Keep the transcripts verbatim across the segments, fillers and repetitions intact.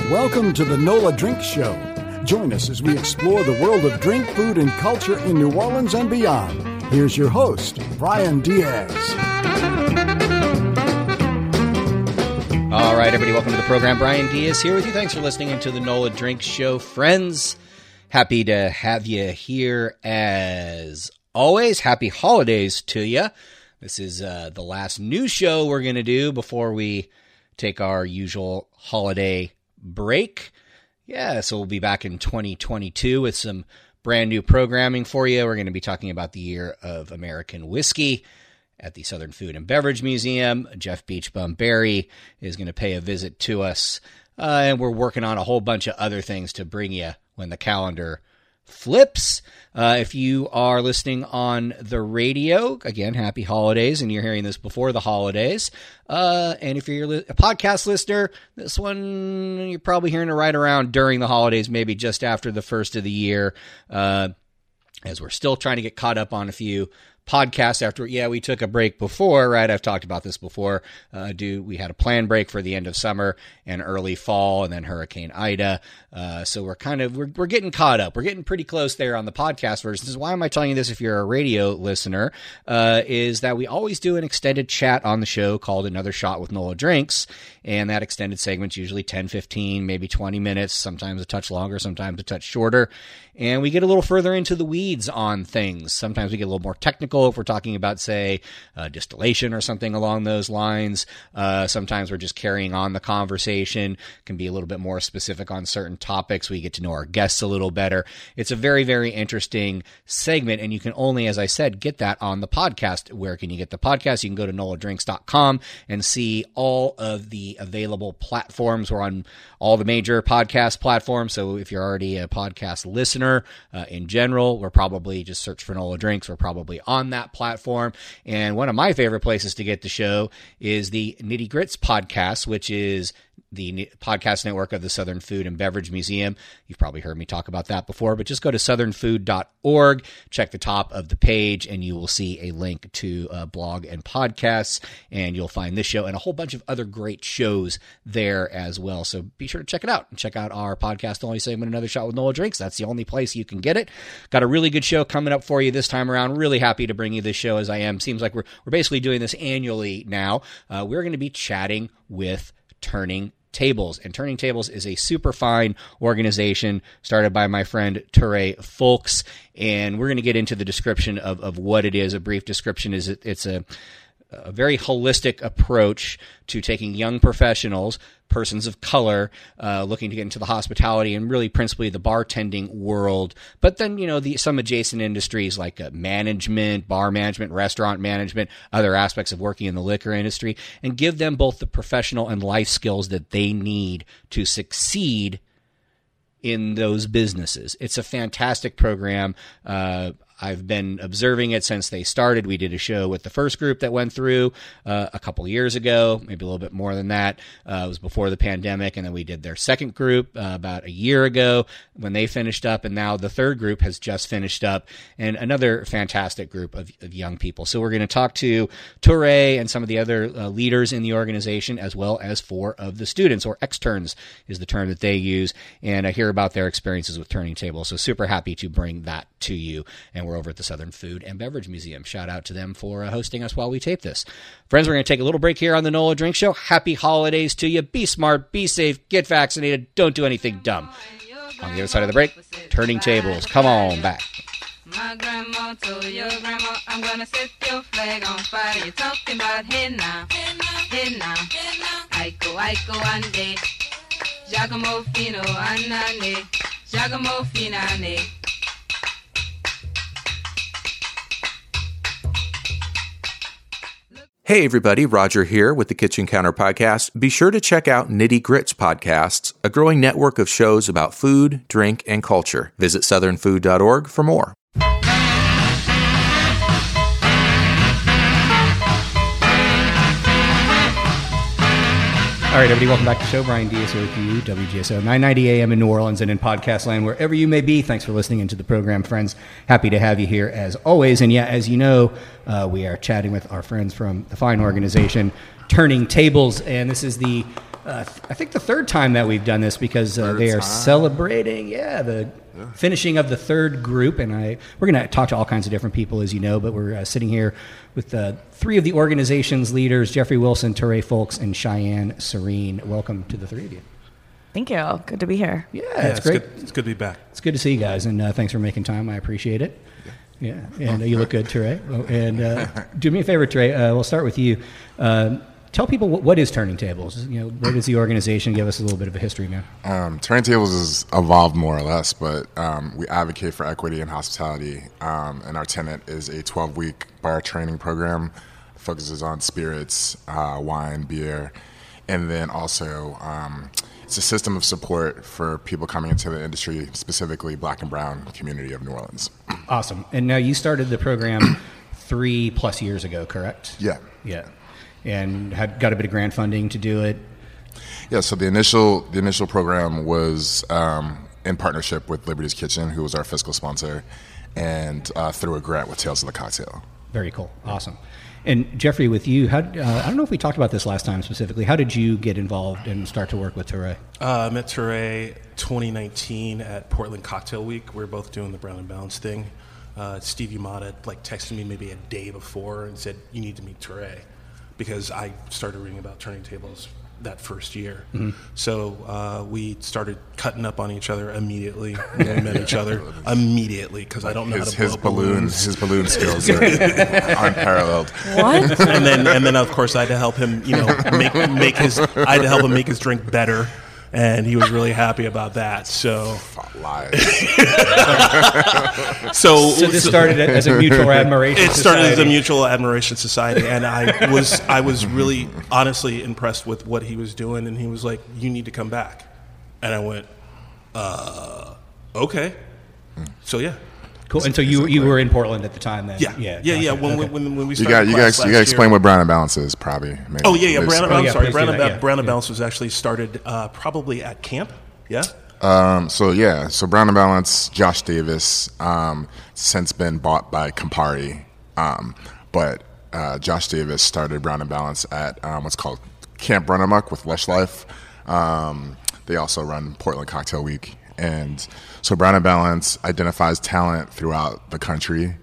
Welcome to the NOLA Drink Show. Join us as we explore the world of drink, food, and culture in New Orleans and beyond. Here's your host, Brian Diaz. All right, everybody, welcome to the program. Brian Diaz here with you. Thanks for listening to the NOLA Drink Show. Friends, happy to have you here as always. Happy holidays to you. This is uh, the last new show we're going to do before we take our usual holiday break. Yeah, so we'll be back in twenty twenty-two with some brand new programming for you. We're going to be talking about the year of American whiskey at the Southern Food and Beverage Museum. Jeff Beachbum Berry is going to pay a visit to us, uh, and we're working on a whole bunch of other things to bring you when the calendar flips. Uh, if you are listening on the radio, again, happy holidays, and you're hearing this before the holidays. Uh, and if you're a podcast listener, this one you're probably hearing it right around during the holidays, maybe just after the first of the year, uh, as we're still trying to get caught up on a few podcasts after, yeah, we took a break before, right? I've talked about this before. Uh, do we had a planned break for the end of summer and early fall, and then Hurricane Ida. Uh, so we're kind of, we're, we're getting caught up. We're getting pretty close there on the podcast version. This is why am I telling you this if you're a radio listener, uh, is that we always do an extended chat on the show called Another Shot with NOLA Drinks. And that extended segment's usually ten, fifteen, maybe twenty minutes, sometimes a touch longer, sometimes a touch shorter. And we get a little further into the weeds on things. Sometimes we get a little more technical if we're talking about, say, uh, distillation or something along those lines. Uh, sometimes we're just carrying on the conversation, can be a little bit more specific on certain topics. We get to know our guests a little better. It's a very, very interesting segment, and you can only, as I said, get that on the podcast. Where can you get the podcast? You can go to nola drinks dot com and see all of the available platforms. We're on all the major podcast platforms, so if you're already a podcast listener uh, in general, we're probably just search for NOLA Drinks. We're probably on that platform. And one of my favorite places to get the show is the Nitty Grits podcast, which is the podcast network of the Southern Food and Beverage Museum. You've probably heard me talk about that before, but just go to southern food dot org, check the top of the page, and you will see a link to uh, blog and podcasts, and you'll find this show and a whole bunch of other great shows there as well. So be sure to check it out, and check out our podcast only segment, Another Shot with NOLA Drinks. That's the only place you can get it. Got a really good show coming up for you this time around. Really happy to bring you this show, as I am. Seems like we're, we're basically doing this annually now. Uh, we're going to be chatting with Turning Tables. And Turning Tables is a super fine organization started by my friend Ture Folks. And we're going to get into the description of, of what it is. A brief description is it, it's a, a very holistic approach to taking young professionals, persons of color, uh, looking to get into the hospitality and really principally the bartending world. But then, you know, the, some adjacent industries like uh, management, bar management, restaurant management, other aspects of working in the liquor industry, and give them both the professional and life skills that they need to succeed in those businesses. It's a fantastic program. Uh, I've been observing it since they started. We did a show with the first group that went through uh, a couple years ago, maybe a little bit more than that. Uh, it was before the pandemic, and then we did their second group uh, about a year ago when they finished up, and now the third group has just finished up, and another fantastic group of, of young people. So we're going to talk to Ture and some of the other uh, leaders in the organization, as well as four of the students, or externs is the term that they use, and I hear about their experiences with Turning Tables. So super happy to bring that to you. And we're over at the Southern Food and Beverage Museum. Shout out to them for uh, hosting us while we tape this. Friends, we're going to take a little break here on the NOLA Drink Show. Happy holidays to you. Be smart, be safe, get vaccinated, don't do anything dumb. On the other side of the break, Turning Tables. Come on back. My grandma told your grandma, I'm gonna set your flag on fire. You're talking about hey now, hey now, Aiko, Aiko, ande, Giacomo Fino, anane, Giacomo Finane. Hey everybody, Roger here with the Kitchen Counter Podcast. Be sure to check out Nitty Grits Podcasts, a growing network of shows about food, drink, and culture. Visit southern food dot org for more. All right, everybody, welcome back to the show. Brian Diaz here with you, W G S O nine ninety A M in New Orleans and in podcast land, wherever you may be. Thanks for listening into the program, friends. Happy to have you here as always. And yeah, as you know, uh, we are chatting with our friends from the fine organization, Turning Tables. And this is the uh, I think the third time that we've done this because uh, they are time. celebrating, yeah, the yeah. finishing of the third group. And I we're going to talk to all kinds of different people, as you know, but we're uh, sitting here with uh, three of the organization's leaders, Jeffrey Wilson, Teray Folks, and Cheyenne Serene. Welcome to the three of you. Thank you. Good to be here. Yeah, yeah it's, it's great. Good. It's good to be back. It's good to see you guys, and uh, thanks for making time. I appreciate it. Yeah, yeah. and uh, you look good, Teray. Oh, and uh, do me a favor, Teray. Uh, we'll start with you. Uh, tell people what, what is Turning Tables. You know, what is the organization? Give us a little bit of a history, man. Um, Turning Tables has evolved more or less, but um, we advocate for equity and hospitality, um, and our tenet is a twelve-week bar training program. It focuses on spirits, uh, wine, beer, and then also um, it's a system of support for people coming into the industry, specifically Black and Brown community of New Orleans. Awesome. And now you started the program three plus years ago, correct? Yeah. Yeah. And had got a bit of grant funding to do it. Yeah. So the initial the initial program was um, in partnership with Liberty's Kitchen, who was our fiscal sponsor, and uh, through a grant with Tales of the Cocktail. Very cool. Awesome. And Jeffrey, with you, how, uh, I don't know if we talked about this last time specifically. How did you get involved and start to work with Teray? Uh, I met Teray twenty nineteen at Portland Cocktail Week. We were both doing the Brown and Balance thing. Uh, Steve Yamada like texted me maybe a day before and said, "You need to meet Teray," because I started reading about Turning Tables that first year. Mm-hmm. So uh, we started cutting up on each other immediately when we met each other. Immediately, because I don't know his, how to blow his up balloons. balloons. His balloon skills are unparalleled. What? And then, and then of course, I had to help him. You know, make make his. I had to help him make his drink better, and he was really happy about that. So. Lies. so, so this started as a mutual admiration. It society. started as a mutual admiration society, and I was I was really honestly impressed with what he was doing. And he was like, "You need to come back," and I went, uh, "Okay." So yeah. Cool. And so you you were in Portland at the time then? Yeah, yeah, yeah. yeah. When, okay. when, when we you started, got you guys you got to explain year. what Brown and Balance is, probably. Maybe. Oh yeah, yeah. Brown and oh, Balance. yeah, Sorry, Brown and, yeah, Brown and yeah. Balance was actually started uh, probably at camp. Yeah. Um, so yeah, so Brown and Balance, Josh Davis, um, since been bought by Campari, um, but uh, Josh Davis started Brown and Balance at um, what's called Camp Run Amok with Lesh Life. Um, they also run Portland Cocktail Week, and so Brown and Balance identifies talent throughout the country,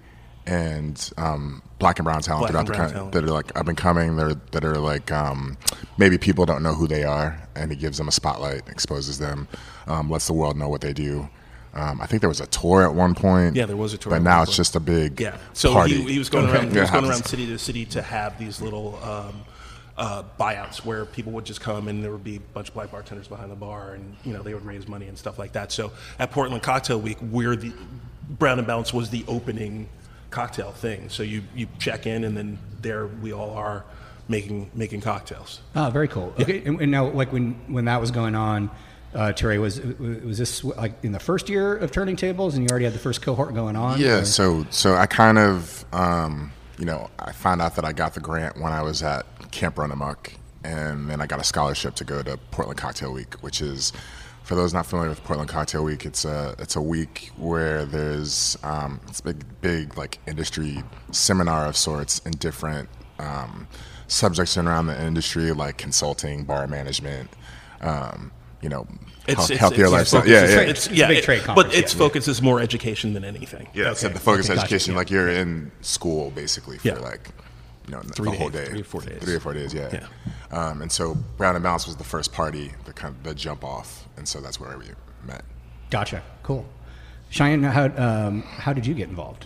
and um, Black and Brown talent Black throughout and the brown country talent. that are like up and coming. They're, that are like um, maybe people don't know who they are, and he gives them a spotlight, exposes them, um, lets the world know what they do. Um, I think there was a tour at one point. Yeah, there was a tour. But at now one it's point. just a big yeah. So party. he, he was going around. He Yeah, was going happens. around city to city to have these little um, uh, buyouts where people would just come and there would be a bunch of black bartenders behind the bar, and you know they would raise money and stuff like that. So at Portland Cocktail Week, we're the Brown and Balance was the opening cocktail thing. So you, you check in, and then there we all are making making cocktails. Oh, very cool. Okay, and, and now like when when that was going on. Uh, Teray, was was this like in the first year of Turning Tables, and you already had the first cohort going on? Yeah, or? so so I kind of, um, you know, I found out that I got the grant when I was at Camp Run Amok, and then I got a scholarship to go to Portland Cocktail Week, which is, for those not familiar with Portland Cocktail Week, it's a it's a week where there's um, it's a big big like industry seminar of sorts in different um, subjects around the industry, like consulting, bar management. Um, you know, It's, health, it's, healthier it's, lifestyle. It's, yeah, it's, yeah. It's, yeah, It's a big it- trade but conference, its yeah. focus is more education than anything. Yeah, so Okay. the focus Okay, gotcha, education, yeah. like you're in school basically for Yeah. like, you know, Three the whole days, day, three or four days. three or four days, yeah. Yeah. Um, and so Brown and Balance was the first party, the kind of the jump off, and so that's where we met. Gotcha. Cool. Cheyenne, how um, how did you get involved?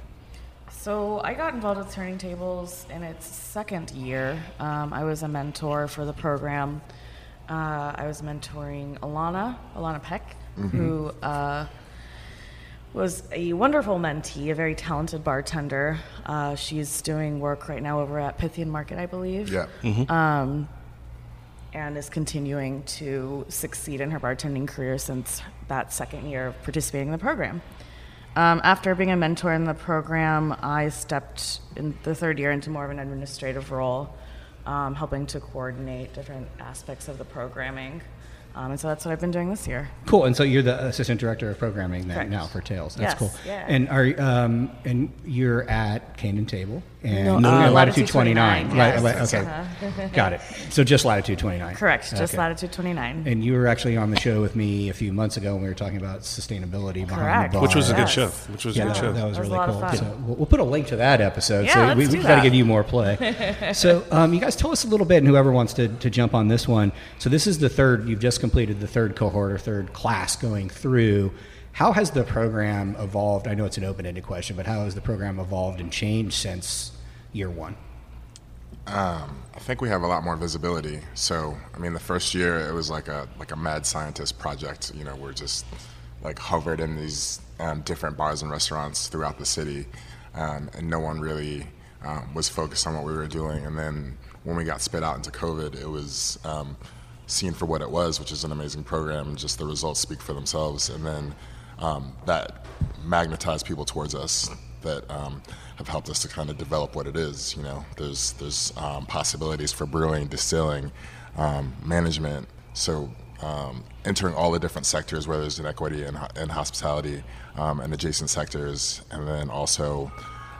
So I got involved with Turning Tables in its second year. Um, I was a mentor for the program. Uh, I was mentoring Alana, Alana Peck, mm-hmm. who uh, was a wonderful mentee, a very talented bartender. Uh, she's doing work right now over at Pythian Market, I believe. Yeah. Mm-hmm. Um, and is continuing to succeed in her bartending career since that second year of participating in the program. Um, after being a mentor in the program, I stepped in the third year into more of an administrative role, um, helping to coordinate different aspects of the programming. Um, and so that's what I've been doing this year. Cool. And so you're the assistant director of programming then Correct. now for Tales. That's Yes, cool. yeah. And are um, and you're at Cane and Table. And No, no, uh, latitude latitude twenty-nine. twenty-nine, Right, yes. right, okay. Got it. So just latitude twenty-nine. Correct, just Okay. latitude twenty-nine. And you were actually on the show with me a few months ago when we were talking about sustainability behind Correct. the bar. Which was a good Yes. show. Which was yeah, a good that, show. that was That was a really lot of cool. fun. So we'll, we'll put a link to that episode. Yeah, so let's we, do we've got to that. give you more play. So um, you guys tell us a little bit, and whoever wants to, to jump on this one. So this is the third, you've just completed the third cohort or third class going through. How has the program evolved? I know it's an open-ended question, but how has the program evolved and changed since year one? Um, I think we have a lot more visibility. So, I mean, the first year it was like a like a mad scientist project. You know, we're just like hovered in these um, different bars and restaurants throughout the city, um, and no one really um, was focused on what we were doing. And then when we got spit out into COVID, it was um, seen for what it was, which is an amazing program. Just the results speak for themselves, and then um, that magnetized people towards us that um, have helped us to kind of develop what it is. You know, there's there's um, possibilities for brewing, distilling, um, management. So um, entering all the different sectors, whether it's in equity and, and hospitality um, and adjacent sectors, and then also,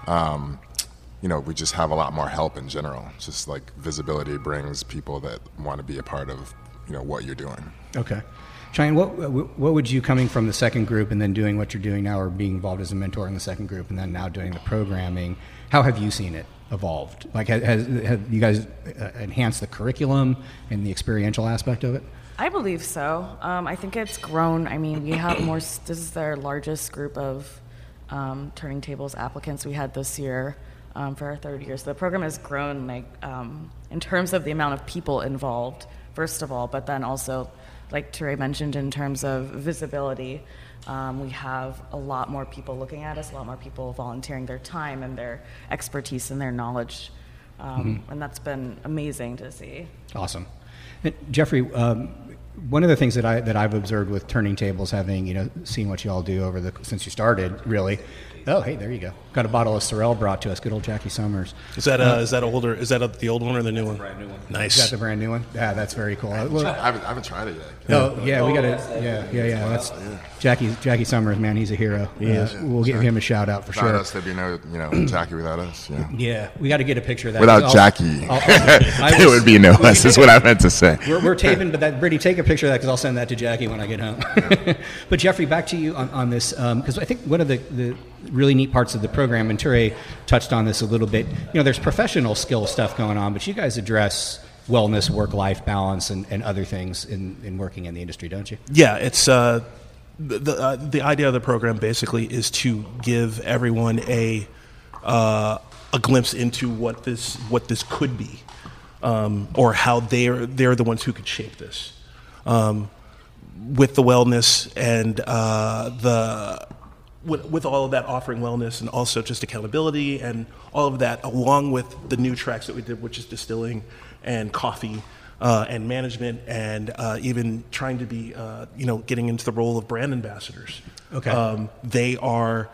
um, you know, we just have a lot more help in general. Just like visibility brings people that want to be a part of, you know, what you're doing. Okay. Cheyenne, what what would you, coming from the second group and then doing what you're doing now, or being involved as a mentor in the second group and then now doing the programming, how have you seen it evolved? Like, has, has have you guys enhanced the curriculum and the experiential aspect of it? I believe so. Um, I think it's grown. I mean, we have more, this is our largest group of um, Turning Tables applicants we had this year um, for our third year. So the program has grown, like, um, in terms of the amount of people involved, first of all, but then also, like Teray mentioned, in terms of visibility, um, we have a lot more people looking at us, a lot more people volunteering their time and their expertise and their knowledge, um, mm-hmm. and that's been amazing to see. Awesome. And Jeffrey, um, one of the things that I that I've observed with Turning Tables, having you know seen what you all do over the since you started, really. Oh, hey, there you go. Got a bottle of Sorel brought to us. Good old Jackie Summers. Is that uh, is that older? Is that a, the old one or the new one? Brand new one. Nice. Is that the brand new one? Yeah, that's very cool. I haven't, I haven't, I haven't tried it yet. Oh yeah, we got to. Yeah, yeah, yeah. That's Jackie. Jackie Summers, man, he's a hero. He is. Uh, we'll give him a shout out for Without sure. us, there'd be no, you know, Jackie without us. Yeah. Yeah, we got to get a picture of that. Without I'll- Jackie, I'll- I'll- I there was- would be no us. Is what I meant to say. We're, we're taping, but that Brittany, take a picture of that because I'll send that to Jackie when I get home. But Jeffrey, back to you on, on this, because I think one of the, the really neat parts of the program, and Teray touched on this a little bit, you know, there's professional skill stuff going on, but you guys address wellness, work-life balance, and, and other things in, in working in the industry, don't you? Yeah, it's uh, the the, uh, the idea of the program basically is to give everyone a uh, a glimpse into what this what this could be, um, or how they're they're the ones who could shape this, um, with the wellness and uh, the. With, with all of that, offering wellness and also just accountability and all of that, along with the new tracks that we did, which is distilling and coffee uh, and management, and uh, even trying to be, uh, you know, getting into the role of brand ambassadors. Okay. Um, they are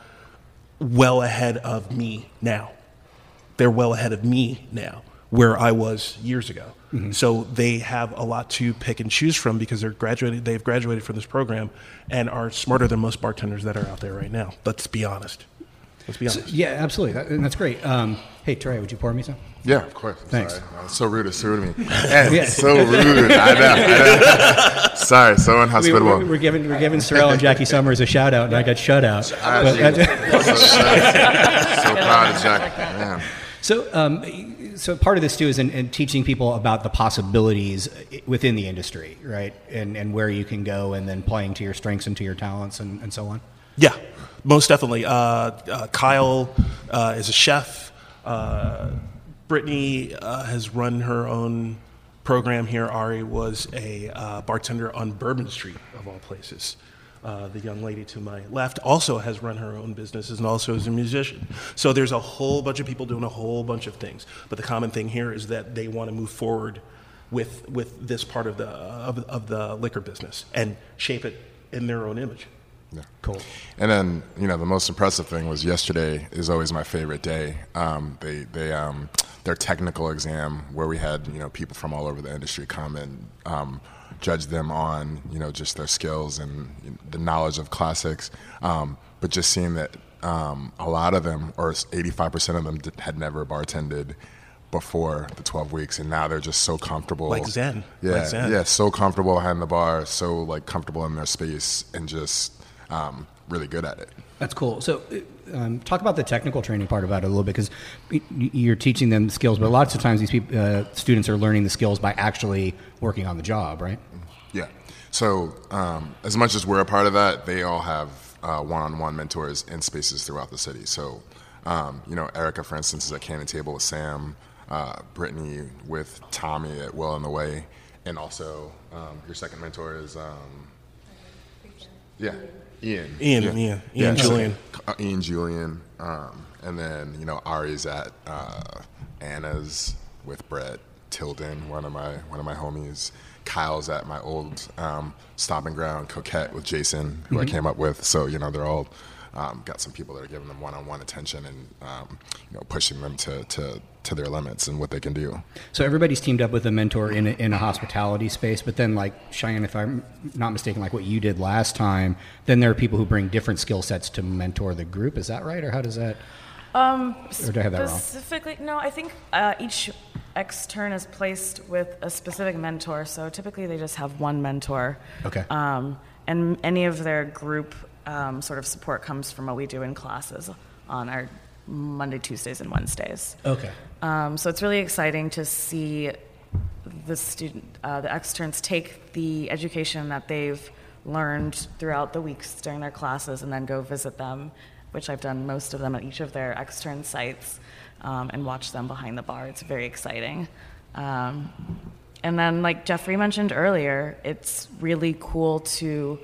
well ahead of me now. They're well ahead of me now, where I was years ago. Mm-hmm. So they have a lot to pick and choose from because they're graduated. They've graduated from this program and are smarter than most bartenders that are out there right now. Let's be honest. Let's be honest. So, yeah, absolutely. That, and that's great. Um, hey, Teray, would you pour me some? Yeah, of course. Thanks. Sorry. Uh, so rude. It's so rude of me. Man, so rude. I know. I know. Sorry. So We, inhospitable. we're, we're giving we're giving Sorel and Jackie Summers a shout out, and I got shut out. Ah, But- geez. so, so proud of Jack. Man. So, um, so part of this too is in, in teaching people about the possibilities within the industry, right? And and where you can go, and then playing to your strengths and to your talents, and, and so on. Yeah, most definitely. Uh, uh, Kyle uh, is a chef. Uh, Brittany uh, has run her own program here. Ari was a uh, bartender on Bourbon Street, of all places. Uh, the young lady to my left also has run her own businesses and also is a musician. So there's a whole bunch of people doing a whole bunch of things. But the common thing here is that they want to move forward with with this part of the of, of the liquor business and shape it in their own image. Yeah. Cool. And then, you know, the most impressive thing was yesterday is always my favorite day. Um, they, they, um, their technical exam where we had, you know, people from all over the industry come and um, judge them on, you know, just their skills and you know, the knowledge of classics. Um, but just seeing that um, a lot of them, or eighty-five percent of them, did, had never bartended before the twelve weeks, and now they're just so comfortable. Like Zen. Yeah, like Zen. yeah, so comfortable behind the bar, so like comfortable in their space, and just um, really good at it. That's cool. So um, talk about the technical training part about it a little bit, because you're teaching them skills, but lots of times these people, uh, students are learning the skills by actually working on the job, right? Yeah. So um, as much as we're a part of that, they all have uh, one-on-one mentors in spaces throughout the city. So, um, you know, Erica, for instance, is at Cannon Table with Sam, uh, Brittany with Tommy at Well in the Way, and also um, your second mentor is, um, yeah, Ian. Ian, yeah. Ian, Ian yeah, Julian. So, uh, Ian Julian. Um, and then, you know, Ari's at uh, Anna's with Brett Tilden, one of my one of my homies. Kyle's at my old um, stomping ground, Coquette, with Jason, who mm-hmm. I came up with. So, you know, they're all um, got some people that are giving them one-on-one attention and, um, you know, pushing them to, to, to their limits and what they can do. So everybody's teamed up with a mentor in a, in a hospitality space, but then, like, Cheyenne, if I'm not mistaken, like what you did last time, then there are people who bring different skill sets to mentor the group. Is that right? Or how does that... Um, or did I have that wrong? Specifically, no, I think uh, each extern is placed with a specific mentor, so typically they just have one mentor. Okay. Um, and any of their group um, sort of support comes from what we do in classes on our Monday, Tuesdays, and Wednesdays. Okay. Um, so it's really exciting to see the student, uh, the externs take the education that they've learned throughout the weeks during their classes and then go visit them, which I've done most of them at each of their extern sites, um, and watch them behind the bar. It's very exciting. Um, and then, like Jeffrey mentioned earlier, it's really cool to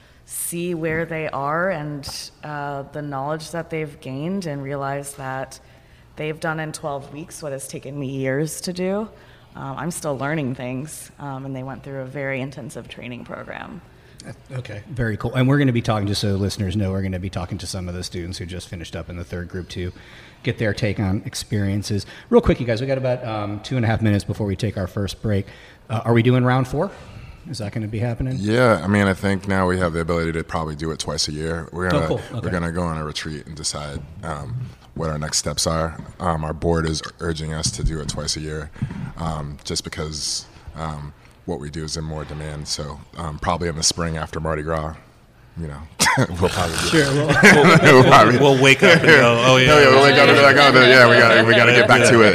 see where they are and uh, the knowledge that they've gained, and realize that they've done in twelve weeks what has taken me years to do. Um, I'm still learning things, um, and they went through a very intensive training program. Okay, very cool. And we're going to be talking, just so listeners know, we're going to be talking to some of the students who just finished up in the third group to get their take on experiences. Real quick, you guys, we got about um, two and a half minutes before we take our first break. Uh, are we doing round four? Is that going to be happening? Yeah, I mean, I think now we have the ability to probably do it twice a year. We're gonna oh, cool. okay. we're gonna go on a retreat and decide um, what our next steps are. Um, our board is urging us to do it twice a year, um, just because. Um, what we do is in more demand. So um, probably in the spring after Mardi Gras, you know, we'll probably do sure. We'll, we'll, we'll, we'll wake up and go, oh yeah, oh, yeah, we'll wake up and be like, oh yeah, we got we got to get back to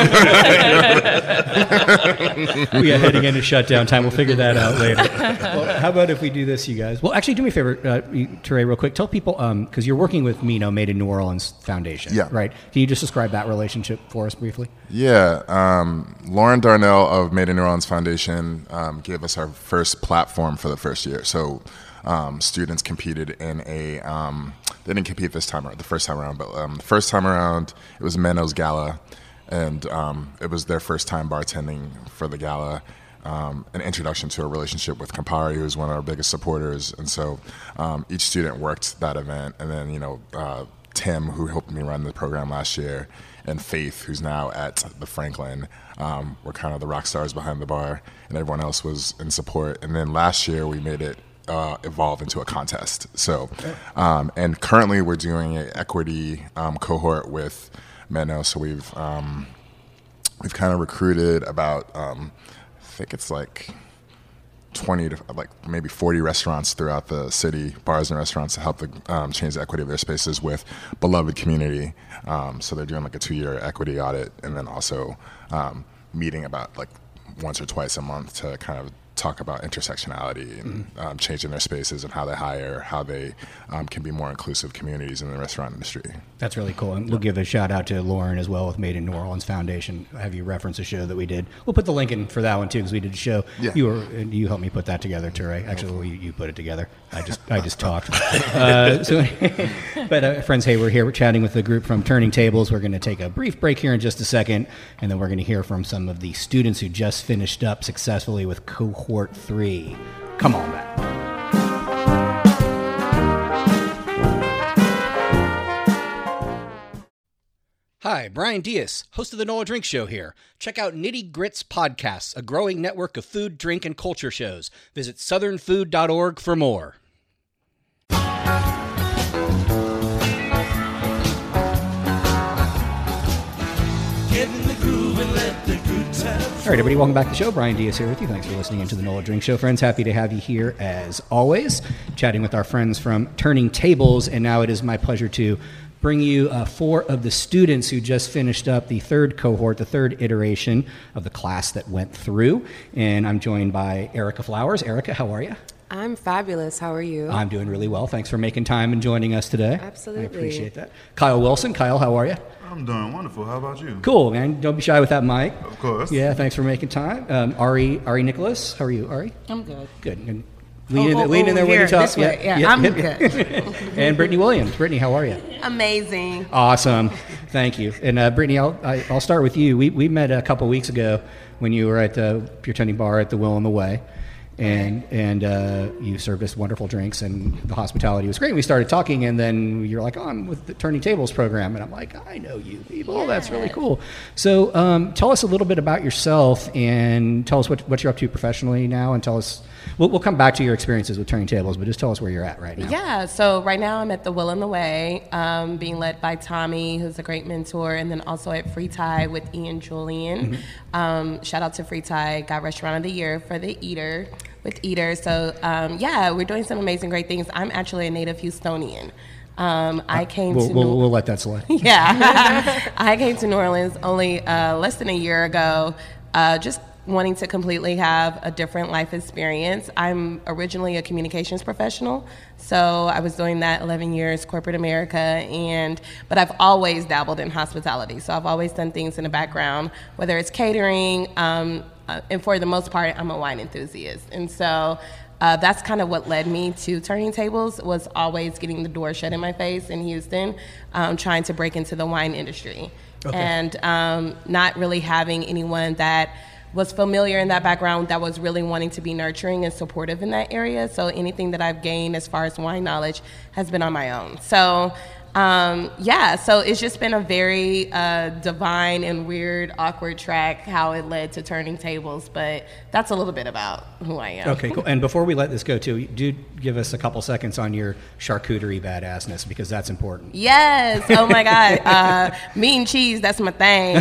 it. We are heading into shutdown time. We'll figure that out later. Well, how about if we do this, you guys? Well, actually, do me a favor, uh, Teray, real quick. Tell people, because um, you're working with Mino, Made in New Orleans Foundation, yeah. right? Can you just describe that relationship for us briefly? Yeah, um, Lauren Darnell of Made in New Orleans Foundation um, gave us our first platform for the first year. So. Um, students competed in a, um, they didn't compete this time around, the first time around, but um, the first time around, it was Menno's Gala, and um, it was their first time bartending for the gala, um, an introduction to a relationship with Campari, who's one of our biggest supporters, and so um, each student worked that event, and then, you know, uh, Tim, who helped me run the program last year, and Faith, who's now at the Franklin, um, were kind of the rock stars behind the bar, and everyone else was in support, and then last year we made it Uh, evolve into a contest. So, um, and currently we're doing an equity um, cohort with Menno. So we've um, we've kind of recruited about um, I think it's like twenty to like maybe forty restaurants throughout the city, bars and restaurants, to help the, um, change the equity of their spaces with beloved community. Um, so they're doing like a two-year equity audit, and then also um, meeting about like once or twice a month to kind of talk about intersectionality and mm-hmm. um, changing their spaces and how they hire, how they um, can be more inclusive communities in the restaurant industry. That's really cool. And we'll give a shout out to Lauren as well with Made in New Orleans Foundation. I have you reference a show that we did. We'll put the link in for that one too, because we did a show. Yeah. You were and you helped me put that together, Teray. Actually, well, you, you put it together. I just I just talked. Uh, so, but uh, friends, hey, we're here. We're chatting with the group from Turning Tables. We're going to take a brief break here in just a second, and then we're going to hear from some of the students who just finished up successfully with Cohort Three. Come on back. Hi, Hi, Brian Diaz, host of the Nola Drink Show here. Check out Nitty Grits Podcasts, a growing network of food, drink, and culture shows. Visit southern food dot org for more. All right, everybody, welcome back to the show. Brian Diaz here with you. Thanks for listening into the Nola Drink Show. Friends, happy to have you here as always, chatting with our friends from Turning Tables. And now it is my pleasure to bring you uh, four of the students who just finished up the third cohort, the third iteration of the class that went through. And I'm joined by Erica Flowers. Erica, how are you? I'm fabulous. How are you? I'm doing really well. Thanks for making time and joining us today. Absolutely. I appreciate that. Kyle Wilson. Kyle, how are you? I'm doing wonderful. How about you? Cool, man. Don't be shy with that mic. Of course. Yeah, thanks for making time. Um, Ari Ari Nicholas, how are you, Ari? I'm good. Good. And lean, Oh, in, oh, lean in oh, there when here, you talk. this way. Yeah, I'm good. And Brittany Williams. Brittany, how are you? Amazing. Awesome. Thank you. And uh, Brittany, I'll, I, I'll start with you. We we met a couple weeks ago when you were at the Pure Tending Bar at the Will and the Way. And and uh, you served us wonderful drinks, and the hospitality was great. And we started talking, and then you're like, oh, I'm with the Turning Tables program. And I'm like, I know you people. Yeah. That's really cool. So um, tell us a little bit about yourself, and tell us what, what you're up to professionally now, and tell us, we'll, we'll come back to your experiences with Turning Tables, but just tell us where you're at right now. Yeah, so right now I'm at the Will and the Way, um, being led by Tommy, who's a great mentor, and then also at Free Thai with Ian Julian. Mm-hmm. Um, shout out to Free Thai, got Restaurant of the Year for the Eater. With Eater. So, um, yeah, we're doing some amazing, great things. I'm actually a native Houstonian. Um, I came we'll, to... We'll, New- we'll let that slide. Yeah. I came to New Orleans only uh, less than a year ago, uh, just wanting to completely have a different life experience. I'm originally a communications professional, so I was doing that eleven years, corporate America, and but I've always dabbled in hospitality. So I've always done things in the background, whether it's catering, um, uh, and for the most part, I'm a wine enthusiast. And so uh, that's kind of what led me to Turning Tables, was always getting the door shut in my face in Houston, um, trying to break into the wine industry. Okay. And um, not really having anyone that was familiar in that background that was really wanting to be nurturing and supportive in that area. So anything that I've gained as far as wine knowledge has been on my own. So um, yeah, so it's just been a very uh, divine and weird, awkward track how it led to Turning Tables, but that's a little bit about who I am. Okay, cool. And before we let this go too, do give us a couple seconds on your charcuterie badassness, because that's important. Yes. Oh my God. Uh, meat and cheese, that's my thing.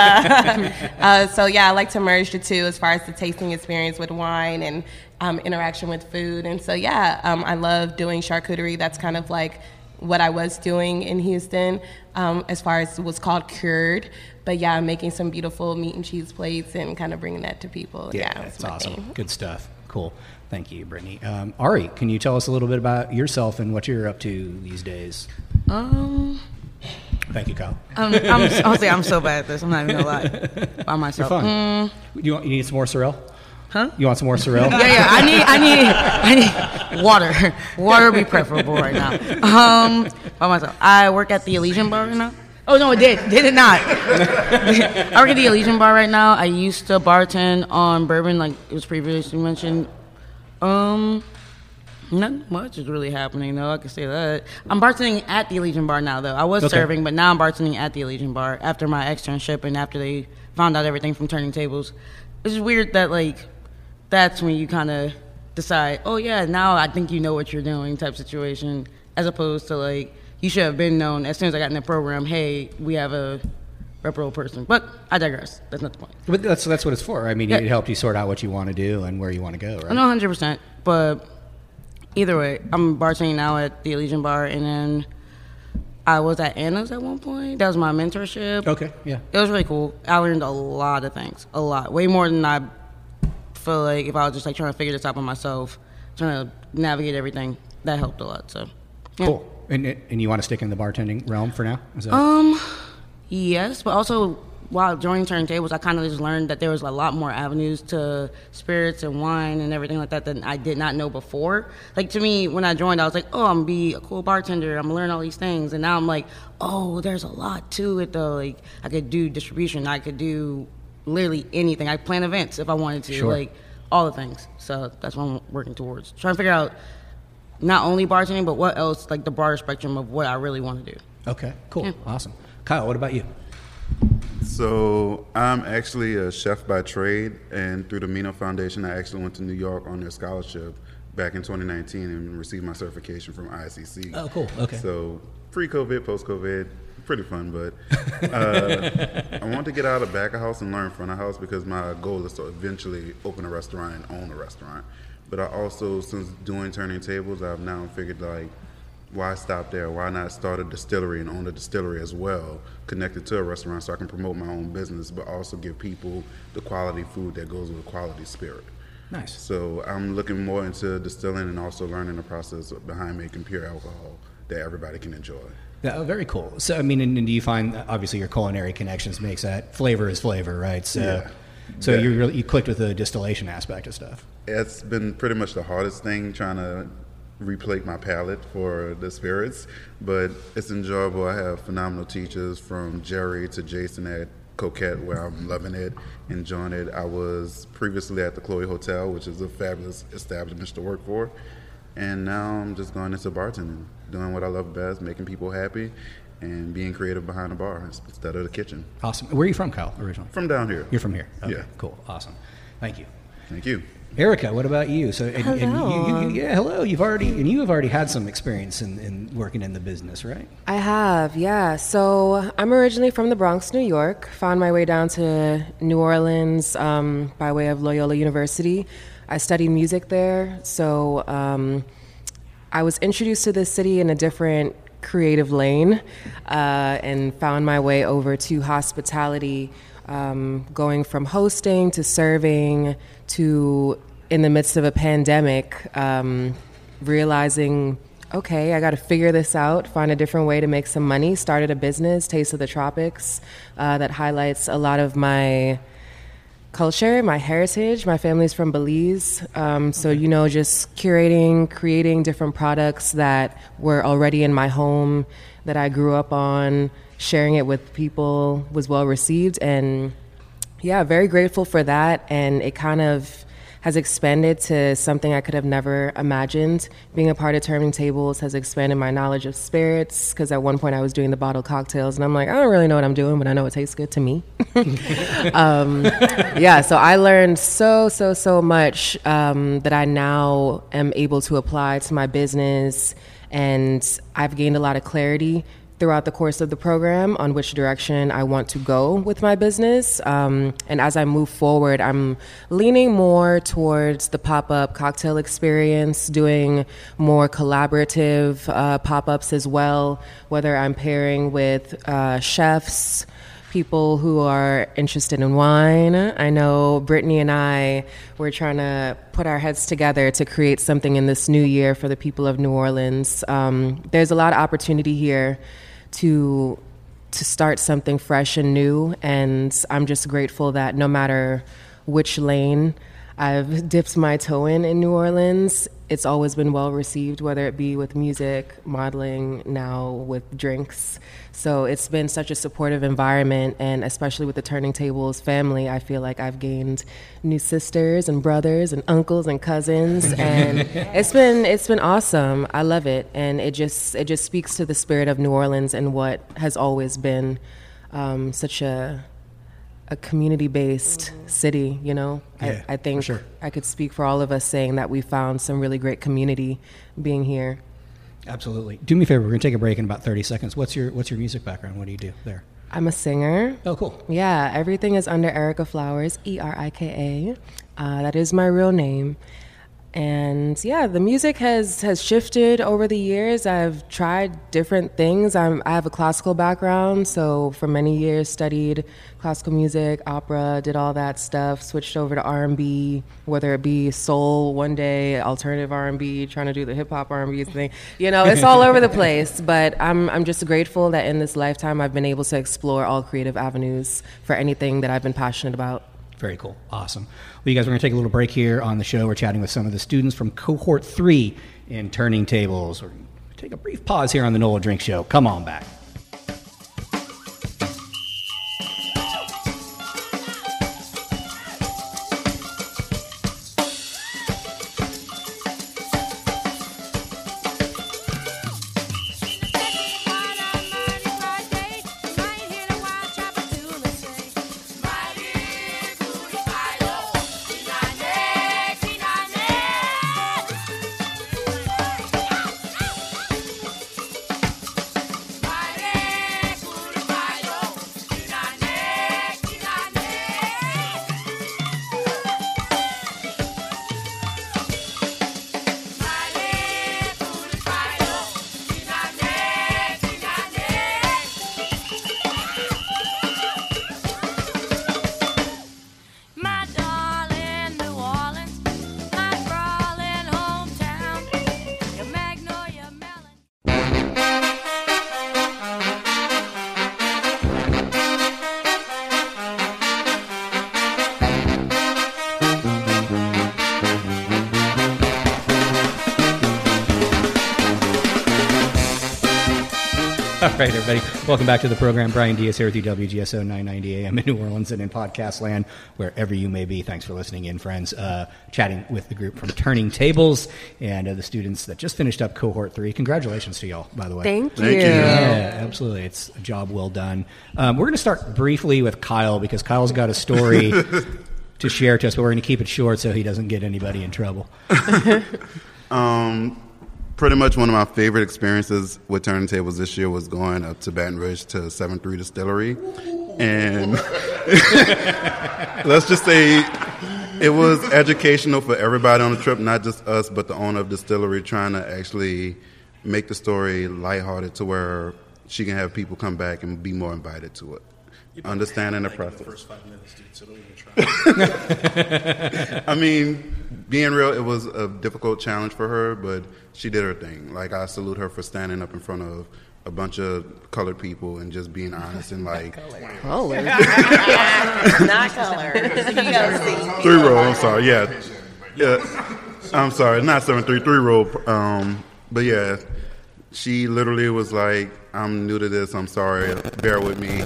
Uh, uh, so yeah, I like to merge the two as far as the tasting experience with wine and um, interaction with food. And so yeah, um, I love doing charcuterie. That's kind of like what I was doing in Houston, um, as far as what's called cured. But yeah, I'm making some beautiful meat and cheese plates and kind of bringing that to people. Yeah, yeah that's awesome. Thing. Good stuff. Cool. Thank you, Brittany. Um, Ari, can you tell us a little bit about yourself and what you're up to these days? Um, Thank you, Kyle. I'm, I'm, honestly, I'm so bad at this. I'm not even gonna lie. By myself. You're fine. Mm. You, want, you need some more Sorrel? Huh? You want some more Sorrel? yeah, yeah. I need, I need, I need water. Water would be preferable right now. Um, by myself. I work at the Elysian Bar right now. Oh no, it did. Did it not? I work at the Elysian Bar right now. I used to bartend on bourbon, like it was previously mentioned. Um, not much is really happening though. I can say that. I'm bartending at the Elysian Bar now, though. I was okay. serving, but now I'm bartending at the Elysian Bar after my externship and after they found out everything from Turning Tables. It's just weird that like. That's when you kind of decide, oh, yeah, now I think you know what you're doing type situation, as opposed to, like, you should have been known as soon as I got in the program, hey, we have a reputable person. But I digress. That's not the point. But that's that's what it's for. I mean, yeah. It helped you sort out what you want to do and where you want to go, right? I know one hundred percent. But either way, I'm bartending now at the Elysian Bar, and then I was at Anna's at one point. That was my mentorship. Okay, yeah. It was really cool. I learned a lot of things, a lot. Way more than I feel like if I was just like trying to figure this out by myself, trying to navigate everything. That helped a lot. So, yeah. Cool. And and you want to stick in the bartending realm for now? Is that- um, yes, but also while joining Turning Tables, I kind of just learned that there was a lot more avenues to spirits and wine and everything like that than I did not know before. Like to me, when I joined, I was like, oh, I'm gonna be a cool bartender. I'm gonna learn all these things, and now I'm like, oh, there's a lot to it though. Like I could do distribution. I could do literally anything. I plan events if I wanted to, sure. like all the things. So that's what I'm working towards. Trying to figure out not only bartending, but what else, like the broader spectrum of what I really want to do. Okay, cool, yeah. Awesome. Kyle, what about you? So I'm actually a chef by trade, and through the Mino Foundation, I actually went to New York on their scholarship back in twenty nineteen and received my certification from I C C. Oh, cool. Okay. So pre-COVID, post-COVID, pretty fun, but uh, I want to get out of back of house and learn front of house because my goal is to eventually open a restaurant and own a restaurant. But I also, since doing Turning Tables, I've now figured like, why stop there? Why not start a distillery and own a distillery as well, connected to a restaurant so I can promote my own business, but also give people the quality food that goes with quality spirit. Nice. So I'm looking more into distilling and also learning the process behind making pure alcohol that everybody can enjoy. Yeah, oh, very cool. So, I mean, and, and do you find, obviously, your culinary connections makes that flavor is flavor, right? So, yeah. so yeah. you really, you clicked with the distillation aspect of stuff. It's been pretty much the hardest thing trying to replate my palate for the spirits, but it's enjoyable. I have phenomenal teachers from Jerry to Jason at Coquette, where I'm loving it, enjoying it. I was previously at the Chloe Hotel, which is a fabulous establishment to work for, and now I'm just going into bartending, doing what I love best, making people happy, and being creative behind the bar instead of the kitchen. Awesome. Where are you from, Kyle, originally? From down here. You're from here? Okay, yeah. Cool. Awesome. Thank you. Thank you. Erica, what about you? So, and, hello. and you, you, yeah, hello. You've already and you have already had some experience in, in working in the business, right? I have, yeah. So I'm originally from the Bronx, New York. Found my way down to New Orleans um, by way of Loyola University. I studied music there, so um, I was introduced to this city in a different creative lane, uh, and found my way over to hospitality. Um, going from hosting to serving to, in the midst of a pandemic, um, realizing, okay, I got to figure this out, find a different way to make some money. Started a business, Taste of the Tropics, uh, that highlights a lot of my culture, my heritage. My family's from Belize. Um, so, you know, just curating, creating different products that were already in my home, that I grew up on. Sharing it with people was well received, and yeah, very grateful for that. And it kind of has expanded to something I could have never imagined. Being a part of Turning Tables has expanded my knowledge of spirits, because at one point I was doing the bottled cocktails, and I'm like, I don't really know what I'm doing, but I know it tastes good to me. um, yeah, so I learned so, so, so much um, that I now am able to apply to my business, and I've gained a lot of clarity throughout the course of the program on which direction I want to go with my business. Um, and as I move forward, I'm leaning more towards the pop-up cocktail experience, doing more collaborative uh, pop-ups as well, whether I'm pairing with uh, chefs, people who are interested in wine. I know Brittany and I, we're trying to put our heads together to create something in this new year for the people of New Orleans. Um, there's a lot of opportunity here to to start something fresh and new, and I'm just grateful that no matter which lane I've dipped my toe in in New Orleans, it's always been well received, whether it be with music, modeling, now with drinks. So it's been such a supportive environment, and especially with the Turning Tables family, I feel like I've gained new sisters and brothers and uncles and cousins, and it's been it's been awesome. I love it, and it just it just speaks to the spirit of New Orleans and what has always been um, such a a community-based city, you know? Yeah, I, I think for sure. I could speak for all of us saying that we found some really great community being here. Absolutely. Do me a favor. We're going to take a break in about thirty seconds. What's your What's your music background? What do you do there? I'm a singer. Oh, cool. Yeah, everything is under Erica Flowers, E R I K A. Uh, that is my real name. And yeah, the music has, has shifted over the years. I've tried different things. I'm, I have a classical background, so for many years studied classical music, opera, did all that stuff, switched over to R and B, whether it be soul one day, alternative R and B, trying to do the hip-hop R and B thing. You know, it's all over the place, but I'm, I'm just grateful that in this lifetime I've been able to explore all creative avenues for anything that I've been passionate about. Very cool. Awesome. Well, you guys, we're going to take a little break here on the show. We're chatting with some of the students from Cohort three in Turning Tables. We're going to take a brief pause here on the Nola Drink Show. Come on back. All right, everybody. Welcome back to the program. Brian Diaz here with you, W G S O nine ninety A M in New Orleans and in podcast land, wherever you may be. Thanks for listening in, friends. Uh, chatting with the group from Turning Tables and uh, the students that just finished up Cohort three. Congratulations to y'all, by the way. Thank you. Thank you. Yeah, absolutely. It's a job well done. Um, we're going to start briefly with Kyle because Kyle's got a story to share to us, but we're going to keep it short so he doesn't get anybody in trouble. Um, pretty much one of my favorite experiences with Turning Tables this year was going up to Baton Rouge to seven three Distillery. And let's just say it was educational for everybody on the trip, not just us, but the owner of the distillery trying to actually make the story lighthearted to where she can have people come back and be more invited to it. Understanding the process. The first five minutes, dude, so don't even try. I mean, being real, it was a difficult challenge for her, but she did her thing. Like, I salute her for standing up in front of a bunch of colored people and just being honest and like... Color. Not color. Three roll, I'm sorry, yeah. Yeah, I'm sorry, not seven three, three roll. Um, but yeah, she literally was like, I'm new to this, I'm sorry, bear with me.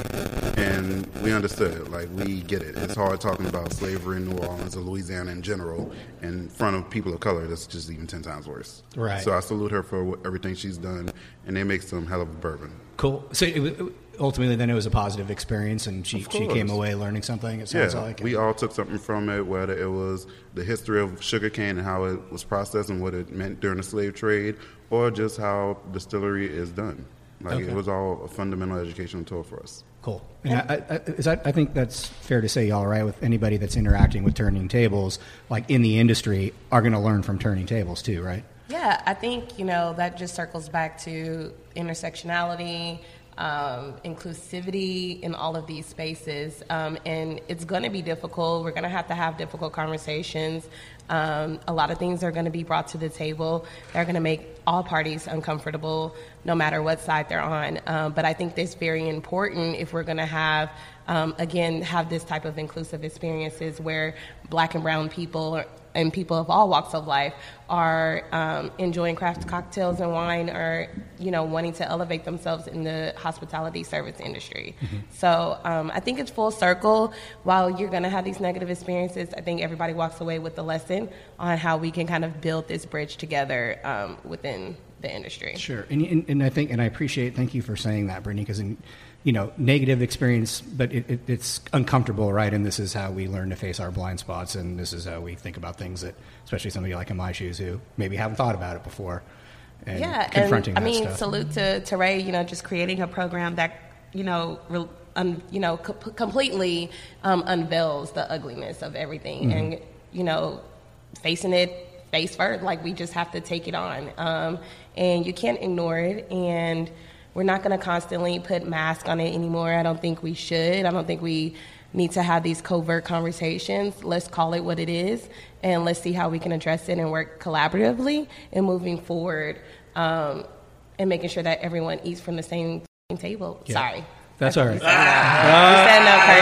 And we understood, like, we get it. It's hard talking about slavery in New Orleans or Louisiana in general in front of people of color. That's just even ten times worse. Right. So I salute her for everything she's done, and they make some hell of a bourbon. Cool. So it, ultimately, then it was a positive experience, and she, she came away learning something, it sounds yeah, like. We all took something from it, whether it was the history of sugarcane and how it was processed and what it meant during the slave trade, or just how distillery is done. Like, Okay. it was all a fundamental educational tool for us. Cool. And I, I, is that, I think that's fair to say, y'all, right? With anybody that's interacting with Turning Tables, like in the industry, are going to learn from Turning Tables too, right? Yeah, I think, you know, that just circles back to intersectionality, um, inclusivity in all of these spaces. Um, and it's going to be difficult. We're going to have to have difficult conversations. Um, a lot of things are going to be brought to the table. They're going to make all parties uncomfortable, no matter what side they're on. Um, but I think that's very important if we're going to have, um, again, have this type of inclusive experiences where Black and brown people are, and people of all walks of life are um, enjoying craft cocktails and wine, or, you know, wanting to elevate themselves in the hospitality service industry. Mm-hmm. So um, I think it's full circle. While you're going to have these negative experiences, I think everybody walks away with the lesson on how we can kind of build this bridge together um, within the industry. Sure. And, and, and I think, and I appreciate, thank you for saying that, Brittany, because in, you know, negative experience, but it, it, it's uncomfortable, right? And this is how we learn to face our blind spots, and this is how we think about things that, especially somebody like in my shoes who maybe haven't thought about it before. And yeah, confronting and I that mean, stuff. salute to, to Ray, you know, just creating a program that, you know, re, un, you know, co- completely um, unveils the ugliness of everything, mm-hmm. and, you know, facing it face first, like we just have to take it on, um, and you can't ignore it, and we're not going to constantly put masks on it anymore. I don't think we should. I don't think we need to have these covert conversations. Let's call it what it is, and let's see how we can address it and work collaboratively and moving forward, um, and making sure that everyone eats from the same table. Yeah. Sorry. That's all right. You said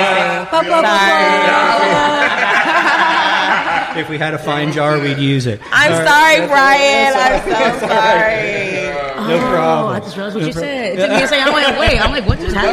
no cursing. Sorry. If we had a fine jar, we'd use it. I'm all sorry, right. Brian. I'm so sorry. No problem. Oh, I just realized what no you problem. said. It took me a second. I'm like, wait. I'm like, what just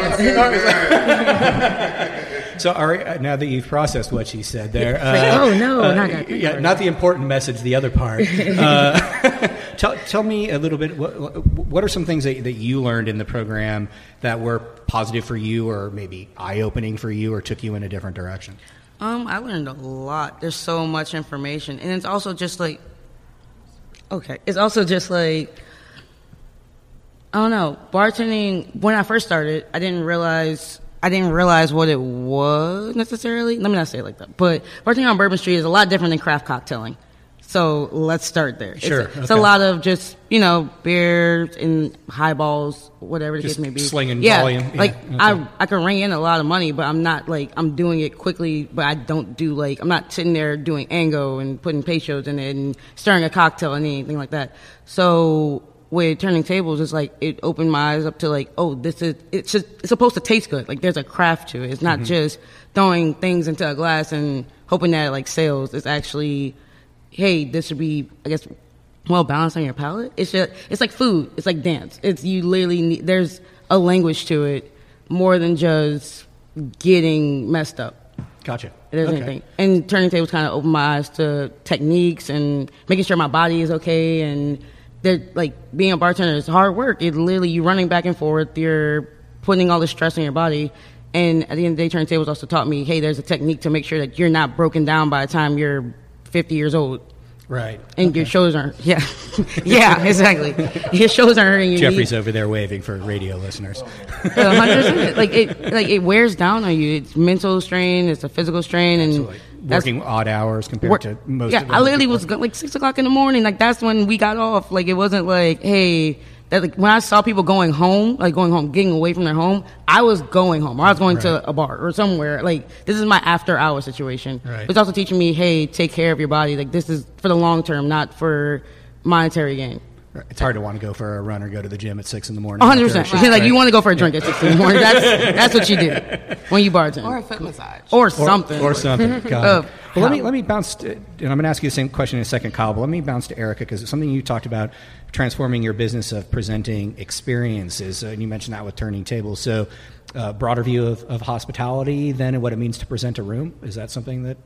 happened? So, all right, now that you've processed what she said there, uh, like, oh no, uh, not that. Yeah, not the important message. The other part. Uh, tell, tell me a little bit. What, what are some things that, that you learned in the program that were positive for you, or maybe eye-opening for you, or took you in a different direction? Um, I learned a lot. There's so much information, and it's also just like, okay, it's also just like. I don't know. Bartending, when I first started, I didn't realize I didn't realize what it was necessarily. Let me not say it like that. But bartending on Bourbon Street is a lot different than craft cocktailing. So let's start there. Sure. It's, okay. it's a lot of just, you know, beers and highballs, whatever the just case may be. Slinging yeah, volume. Like, yeah. okay. I I can ring in a lot of money, but I'm not, like, I'm doing it quickly, but I don't do, like, I'm not sitting there doing Ango and putting pastries in it and stirring a cocktail and anything like that. So with Turning Tables, it's like it opened my eyes up to like, oh, this is it's just it's supposed to taste good. Like there's a craft to it. It's not mm-hmm. just throwing things into a glass and hoping that it like sells. It's actually, hey, this should be, I guess, well balanced on your palate. It's just, it's like food. It's like dance. It's you literally need, there's a language to it more than just getting messed up. Gotcha. There's Okay. anything. And turning tables kind of opened my eyes to techniques and making sure my body is okay. And they're, like, being a bartender is hard work. It's literally you running back and forth. You're putting all the stress on your body. And at the end of the day, turning tables also taught me, hey, there's a technique to make sure that you're not broken down by the time you're fifty years old. Right. And your shoulders aren't, yeah. yeah, exactly. Your shoulders aren't hurting you. Jeffrey's over there waving for radio listeners. one hundred percent. Like, it, like, it wears down on you. It's mental strain, it's a physical strain. And Working odd hours compared work, to most yeah, of I literally was go- like six o'clock in the morning. Like, that's when we got off. Like, it wasn't like, hey, that, like, when I saw people going home, like going home, getting away from their home, I was going home. Or I was going Right. to a bar or somewhere. Like, this is my after hour situation. Right. It's also teaching me, hey, take care of your body. Like, this is for the long term, not for monetary gain. It's hard to want to go for a run or go to the gym at six in the morning. one hundred percent. after a shift, Like, right? you want to go for a drink at six in the morning. That's, that's what you do when you bartend. Or a foot massage. Or something. Or, or something. Got Uh, it. Well, let me let me bounce, to, and I'm going to ask you the same question in a second, Kyle. But let me bounce to Erica because it's something you talked about, transforming your business of presenting experiences, uh, and you mentioned that with Turning Tables. So, uh, broader view of, of hospitality, then, and what it means to present a room. Is that something that?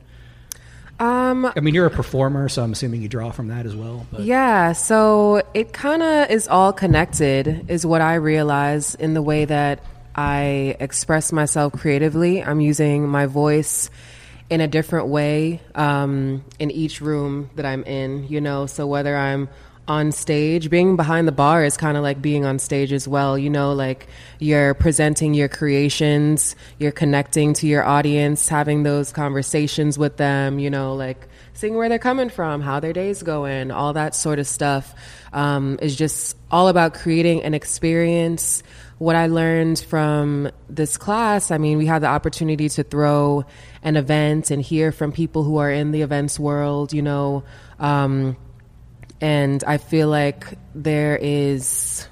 Um, I mean, you're a performer, so I'm assuming you draw from that as well. But. Yeah, so it kind of is all connected, is what I realize in the way that I express myself creatively. I'm using my voice in a different way um, in each room that I'm in, you know, so whether I'm on stage, being behind the bar is kind of like being on stage as well, you know, like you're presenting your creations, you're connecting to your audience, having those conversations with them, you know, like seeing where they're coming from, how their day's going, all that sort of stuff um, is just all about creating an experience. What I learned from this class, I mean, we had the opportunity to throw an event and hear from people who are in the events world, you know, um, and I feel like there is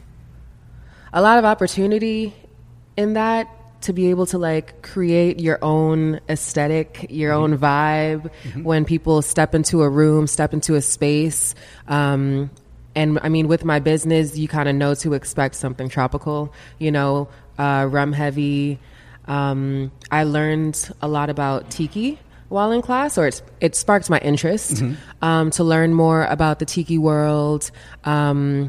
a lot of opportunity in that to be able to like create your own aesthetic, your mm-hmm. own vibe mm-hmm. when people step into a room, step into a space. Um, and I mean, with my business, you kind of know to expect something tropical, you know, uh, rum heavy. Um, I learned a lot about tiki while in class, or it's, it sparked my interest mm-hmm. um, to learn more about the tiki world. Um,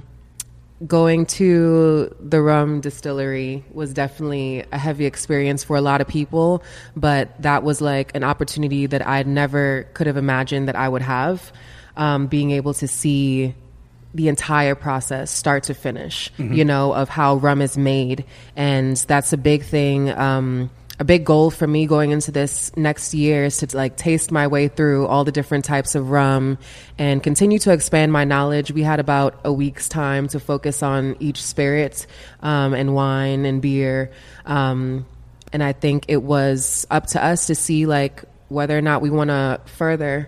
going to the rum distillery was definitely a heavy experience for a lot of people, but that was like an opportunity that I never could have imagined that I would have, um, being able to see the entire process start to finish, mm-hmm. you know, of how rum is made. And that's a big thing. Um, a big goal for me going into this next year is to like taste my way through all the different types of rum and continue to expand my knowledge. We had about a week's time to focus on each spirit, um, and wine and beer. Um, and I think it was up to us to see like whether or not we want to further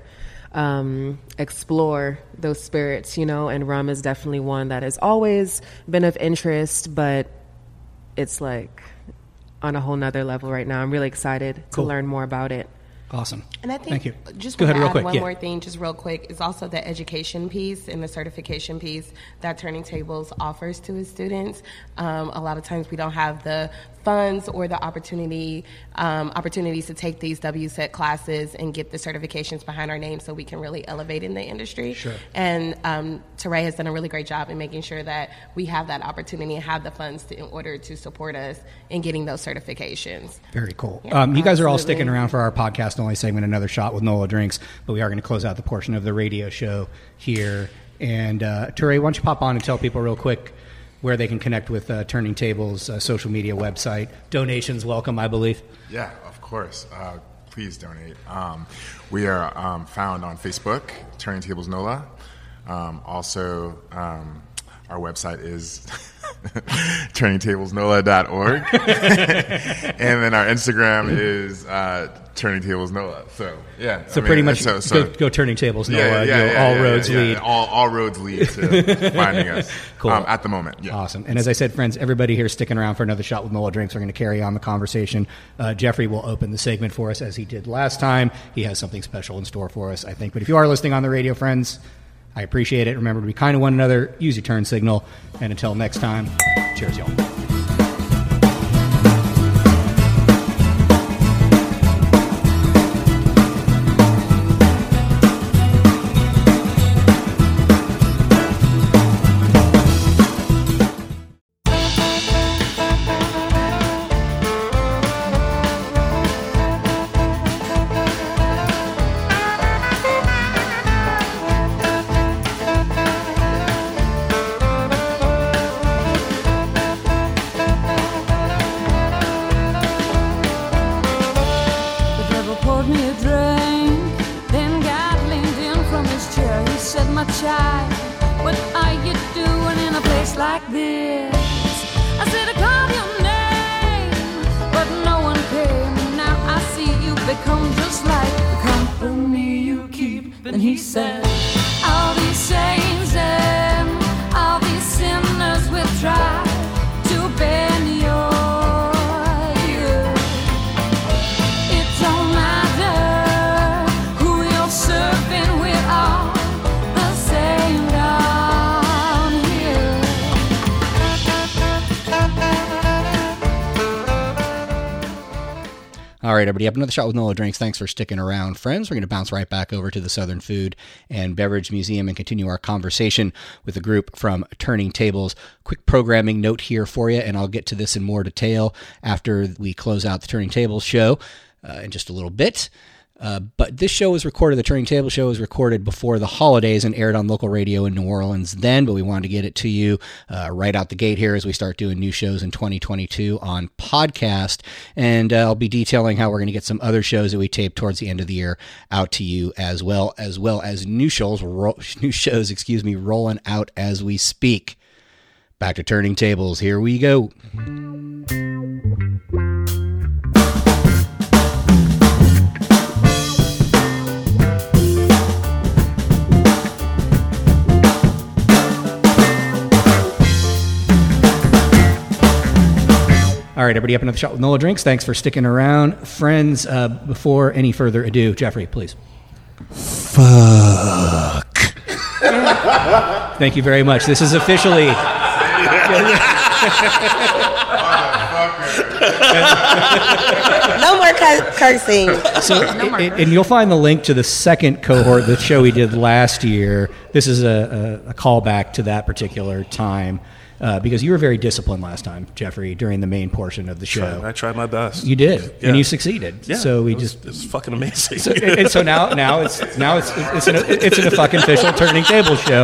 Um, explore those spirits, you know, and rum is definitely one that has always been of interest, but it's like on a whole nother level right now. I'm really excited Cool. to learn more about it. Awesome. And I think Thank you. just Go want ahead to real add quick. one Yeah. more thing, just real quick, is also the education piece and the certification piece that Turning Tables offers to its students. Um, a lot of times we don't have the funds or the opportunity um, opportunities to take these W S E T classes and get the certifications behind our name so we can really elevate in the industry. Sure. And um, Teray has done a really great job in making sure that we have that opportunity and have the funds to, in order to support us in getting those certifications. Very cool. Yeah, um, you guys are all absolutely. sticking around for our podcast only segment, Another Shot with Nola Drinks, but we are going to close out the portion of the radio show here. And uh, Teray, why don't you pop on and tell people real quick where they can connect with uh, Turning Tables' uh, social media website. Donations welcome, I believe. Yeah, of course. Uh, please donate. Um, we are um, found on Facebook, Turning Tables Nola. Um, also, um, our website is turning tables nola dot org. And then our Instagram is uh, Turning Tables Nola. So, yeah. So I pretty mean, much so, so, go, go Turning Tables Nola. Yeah, yeah, go, yeah, all yeah, roads yeah, lead. yeah. All, all roads lead to finding us. Cool. Um, at the moment. Yeah. Awesome. And as I said, friends, everybody here sticking around for Another Shot with Nola Drinks. We're going to carry on the conversation. Uh, Jeffrey will open the segment for us as he did last time. He has something special in store for us, I think. But if you are listening on the radio, friends, I appreciate it. Remember to be kind to one another. Use your turn signal. And until next time, cheers, y'all. All right, everybody, up another shot with Nola Drinks. Thanks for sticking around, friends. We're going to bounce right back over to the Southern Food and Beverage Museum and continue our conversation with the group from Turning Tables. Quick programming note here for you, and I'll get to this in more detail after we close out the Turning Tables show uh, in just a little bit. Uh, but this show was recorded, the Turning Table show was recorded before the holidays and aired on local radio in New Orleans then, but we wanted to get it to you uh, right out the gate here as we start doing new shows in twenty twenty-two on podcast. And uh, I'll be detailing how we're going to get some other shows that we taped towards the end of the year out to you as well, as well as new shows, ro- new shows, excuse me, rolling out as we speak. Back to Turning Tables. Here we go. All right, everybody, up another shot with Nola Drinks. Thanks for sticking around. Friends, uh, before any further ado, Jeffrey, please. Fuck. Thank you very much. This is officially... No more cu- cursing. So, No more and, and you'll find the link to the second cohort, the show we did last year. This is a, a, a callback to that particular time. Uh, because you were very disciplined last time, Jeffrey, during the main portion of the show. Tried, I tried my best. You did, yeah. and you succeeded. Yeah, so we it was, just it's fucking amazing. So, and, and so now, now it's now it's it's an it's an fucking official Turning Table show.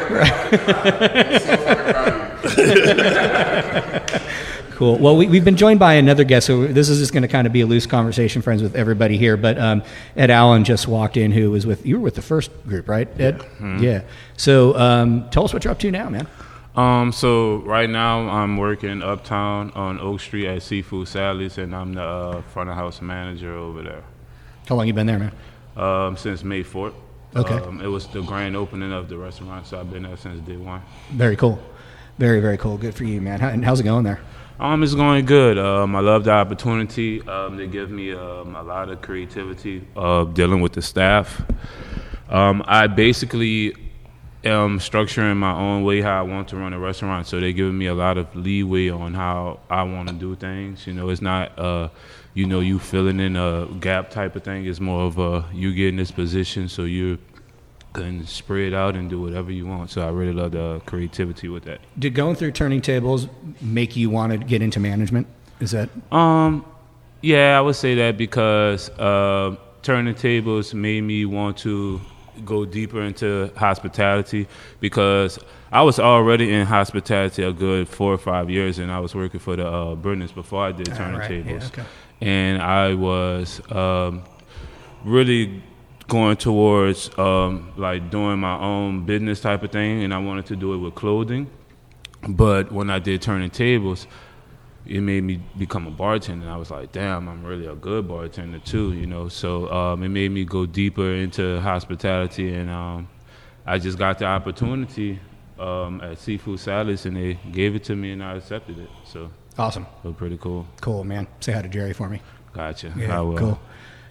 Cool. Well, we, we've been joined by another guest, so this is just going to kind of be a loose conversation, friends, with everybody here. But um, Ed Allen just walked in, who was with you were with the first group, right, Ed? Yeah. Mm-hmm. Yeah. So um, tell us what you're up to now, man. Um, so right now I'm working uptown on Oak Street at Seafood Sally's, and I'm the uh, front of house manager over there. How long you been there, man? Um, since May fourth. Okay. Um, it was the grand opening of the restaurant, so I've been there since day one. Very cool. Very, very cool. Good for you, man. How, and how's it going there? Um, it's going good. Um, I love the opportunity. Um, they give me um, a lot of creativity uh, dealing with the staff. Um, I basically am structuring my own way how I want to run a restaurant, so they're giving me a lot of leeway on how I want to do things. You know, it's not, uh, you know, you filling in a gap type of thing. It's more of a you get in this position so you can spread out and do whatever you want. So I really love the creativity with that. Did going through Turning Tables make you want to get into management? Is that? Um, yeah, I would say that because uh, Turning Tables made me want to go deeper into hospitality, because I was already in hospitality a good four or five years, and I was working for the uh, Brennans before I did Turning right. Tables. Yeah, okay. And I was um, really going towards um, like doing my own business type of thing, and I wanted to do it with clothing. But when I did Turning Tables, it made me become a bartender. And I was like, damn, I'm really a good bartender too, you know. So um, it made me go deeper into hospitality, and um, I just got the opportunity um, at Seafood Sally's, and they gave it to me, and I accepted it. So awesome. It was pretty cool. Cool, man. Say hi to Jerry for me. Gotcha. Yeah, I will. cool.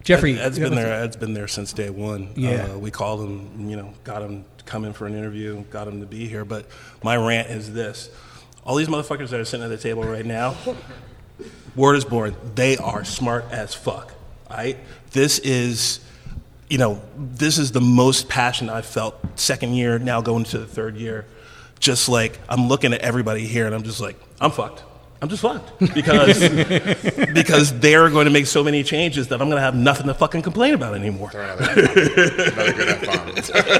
Jeffrey, Ed, Ed's been there. Ed's been there since day one. Yeah. Uh, we called him, you know, got him to come in for an interview, got him to be here. But my rant is this: all these motherfuckers that are sitting at the table right now, word is born. They are smart as fuck. Right? This is, you know, this is the most passion I've felt second year, now going to the third year. Just like, I'm looking at everybody here and I'm just like, I'm fucked. I'm just fucked. Because because they're going to make so many changes that I'm going to have nothing to fucking complain about anymore. Another good F-bomb.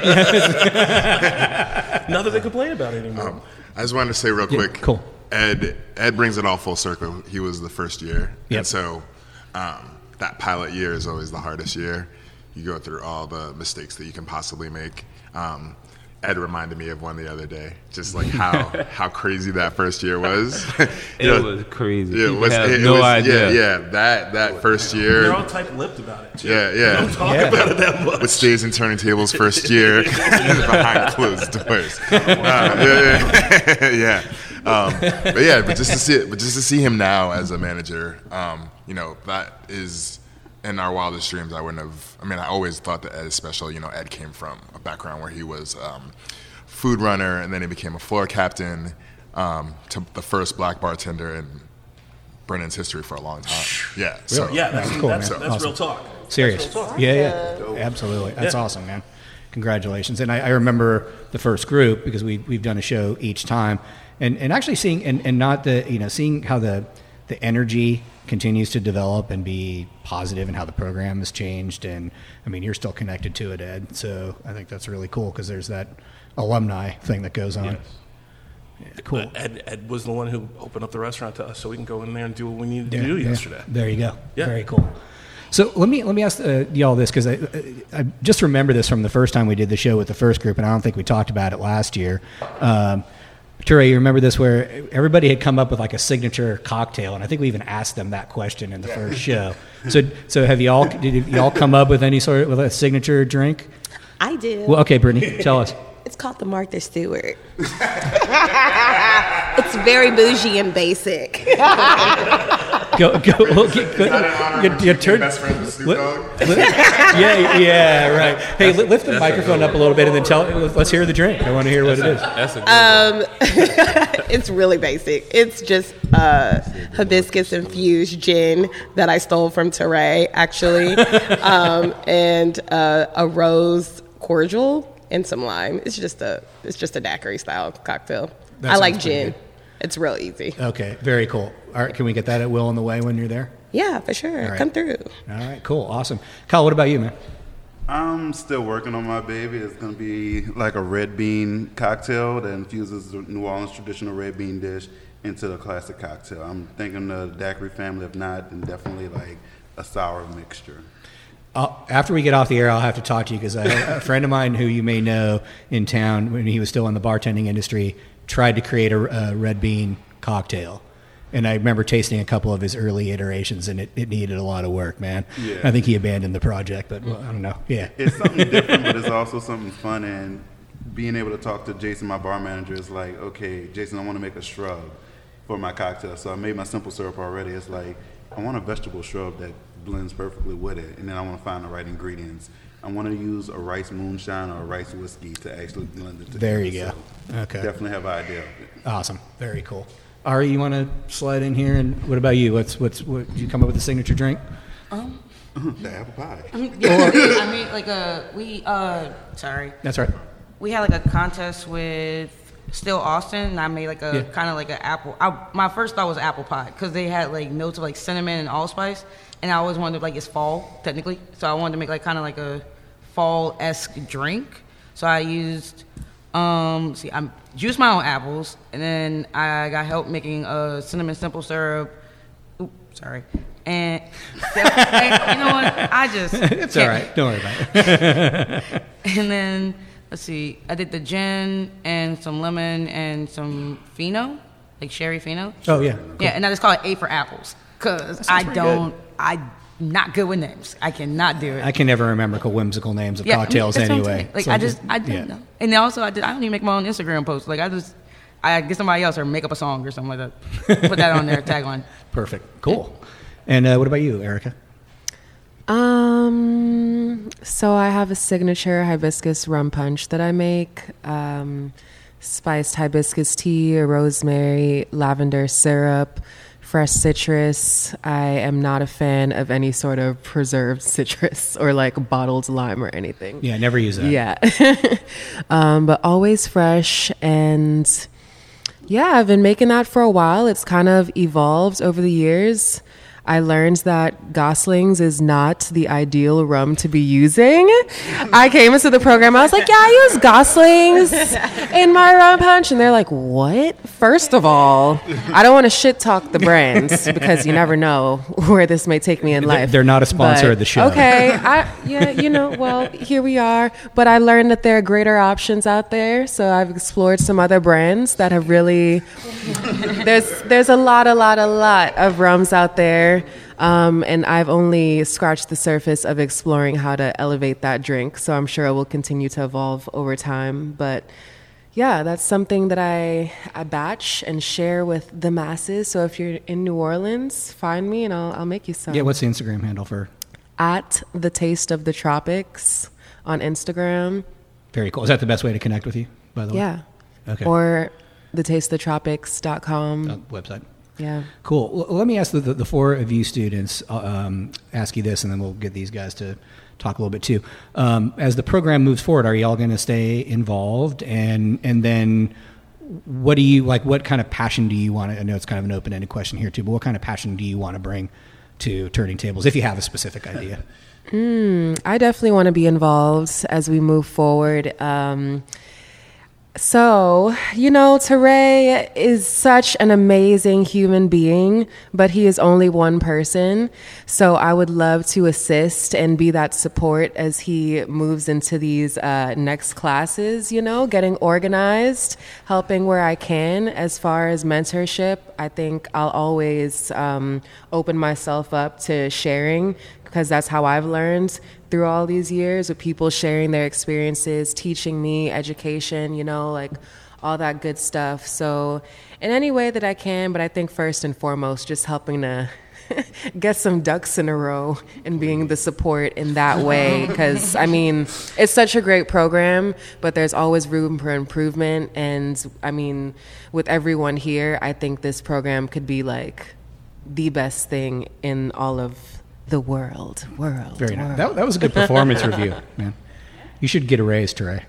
Nothing to complain about anymore. Um, I just wanted to say real quick. Yeah, cool. Ed, Ed brings it all full circle. He was the first year. Yep. And so um, that pilot year is always the hardest year. You go through all the mistakes that you can possibly make. Um, Ed reminded me of one the other day, just like how how crazy that first year was. It know, was crazy. Yeah, it was, have it, no it was, idea. Yeah, yeah, that that first year. They're all tight-lipped about it, too. Yeah, yeah. They don't talk Yeah. about it that much. With stays and turning tables first year behind closed doors. Uh, yeah, yeah, yeah. Um, but yeah, but just to see it, but just to see him now as a manager, um, you know, that is. In our wildest dreams, I wouldn't have. I mean, I always thought that Ed is special. You know, Ed came from a background where he was um, food runner, and then he became a floor captain, um, to the first black bartender in Brennan's history for a long time. Yeah, so Yeah, that's, That's cool, that's, man. that's Awesome. real talk. Serious. That's real talk. Yeah, yeah, absolutely. That's Yeah. awesome, man. Congratulations. And I, I remember the first group because we we've done a show each time, and and actually seeing and, and not the you know seeing how the the energy continues to develop and be positive, and how the program has changed. And I mean, you're still connected to it, Ed. So I think that's really cool because there's that alumni thing that goes on. Yes. Yeah, cool. Uh, Ed, Ed was the one who opened up the restaurant to us, so we can go in there and do what we needed to Yeah, do yeah. yesterday. There you go. Yeah. Very cool. So let me let me ask uh, y'all this, because I, I just remember this from the first time we did the show with the first group, and I don't think we talked about it last year. Um, Ture, you remember this, where everybody had come up with like a signature cocktail, and I think we even asked them that question in the first show. So, so have y'all did y'all come up with any sort of with a signature drink? I do. Well, okay, Brittany, tell us. It's called the Martha Stewart. It's very bougie and basic. Go, go, well, get, go, get, get, turn, best friend with Snoop li- Dogg? li- yeah, yeah, right. Hey, li- lift the microphone up a little bit and then tell. Let's hear the drink. I want to hear what it is. That's a good Um, it's really basic. It's just uh, hibiscus infused gin that I stole from Teray, actually, um, and uh, a rose cordial and some lime. It's just a it's just a daiquiri style cocktail. That I like sounds pretty gin. good. It's real easy. Okay, very cool. All right, can we get that at Will on the way when you're there? Yeah, for sure. All right. Come through. All right, cool, awesome. Kyle, what about you, man? I'm still working on my baby. It's going to be like a red bean cocktail that infuses the New Orleans traditional red bean dish into the classic cocktail. I'm thinking the daiquiri family. If not, then definitely like a sour mixture. Uh, after we get off the air, I'll have to talk to you, because a friend of mine who you may know in town, when he was still in the bartending industry, tried to create a, a red bean cocktail. And I remember tasting a couple of his early iterations, and it, it needed a lot of work, man. Yeah. I think he abandoned the project, but well, I don't know. Yeah. It's something different, but it's also something fun. And being able to talk to Jason, my bar manager, is like, okay, Jason, I want to make a shrub for my cocktail. So I made my simple syrup already. It's like, I want a vegetable shrub that blends perfectly with it, and then I want to find the right ingredients. I want to use a rice moonshine or a rice whiskey to actually blend it together. There you go. So Okay. Definitely have an idea of it. Awesome. Very cool. Ari, you want to slide in here? And what about you? What's what's what? Did you come up with a signature drink? Um, The apple pie. yeah, I mean, like a we uh, sorry, That's right. we had like a contest with Still Austin, and I made like a Yeah. kind of like an apple. I, my first thought was apple pie because they had like notes of like cinnamon and allspice, and I always wanted like it's fall technically, so I wanted to make like kind of like a fall-esque drink. So I used um, see, I juiced my own apples, and then I got help making a cinnamon simple syrup. Oop, sorry. And, and you know what? I just It's all right. Don't worry about it. and then let's see, I did the gin and some lemon and some Fino, like sherry Fino. Oh, yeah. Yeah, and I just call it A for apples because I pretty don't, I'm not good with names. I cannot do it. I can never remember cool whimsical names of Yeah, cocktails that's what I'm anyway. saying. Like So I just, I yeah. don't know. And then also I did, I don't even make my own Instagram posts. Like I just, I get somebody else or make up a song or something like that. Put that on their tagline. Perfect. Cool. And uh, what about you, Erica? Um, Um, so I have a signature hibiscus rum punch that I make. Um, spiced hibiscus tea, rosemary, lavender syrup, fresh citrus. I am not a fan of any sort of preserved citrus or like bottled lime or anything. Yeah, never use that. Yeah. um, but always fresh. And yeah, I've been making that for a while. It's kind of evolved over the years. I learned that Gosling's is not the ideal rum to be using. I came into the program, I was like, yeah, I use Gosling's in my rum punch. And they're like, what? First of all, I don't want to shit talk the brands because you never know where this may take me in life. They're not a sponsor but, of the show. Okay. I, yeah, you know, well, here we are. But I learned that there are greater options out there. So I've explored some other brands that have really, there's, there's a lot, a lot, a lot of rums out there. Um, and I've only scratched the surface of exploring how to elevate that drink. So I'm sure it will continue to evolve over time. But yeah, that's something that I, I batch and share with the masses. So if you're in New Orleans, find me and I'll, I'll make you some. Yeah, what's the Instagram handle for? At The Taste of the Tropics on Instagram. Very cool. Is that the best way to connect with you, by the way? Yeah. Okay. Or the taste of the tropics dot com. Uh, website. Yeah. Cool. Well, let me ask the, the, the four of you students, um, ask you this, and then we'll get these guys to talk a little bit too. Um, as the program moves forward, are y'all going to stay involved? And and then what do you, like, what kind of passion do you want to, I know it's kind of an open-ended question here too, but what kind of passion do you want to bring to Turning Tables, if you have a specific idea? Mm, I definitely want to be involved as we move forward. Um, So, you know, Teray is such an amazing human being, but he is only one person. So I would love to assist and be that support as he moves into these uh, next classes, you know, getting organized, helping where I can. As far as mentorship, I think I'll always um, open myself up to sharing, because that's how I've learned through all these years, with people sharing their experiences, teaching me, education, you know, like all that good stuff. So in any way that I can, but I think first and foremost, just helping to get some ducks in a row and being the support in that way. Because, I mean, it's such a great program, but there's always room for improvement. And, I mean, with everyone here, I think this program could be like the best thing in all of the world, world, Very world. nice. That, that was a good performance review, man. You should get a raise, Teray.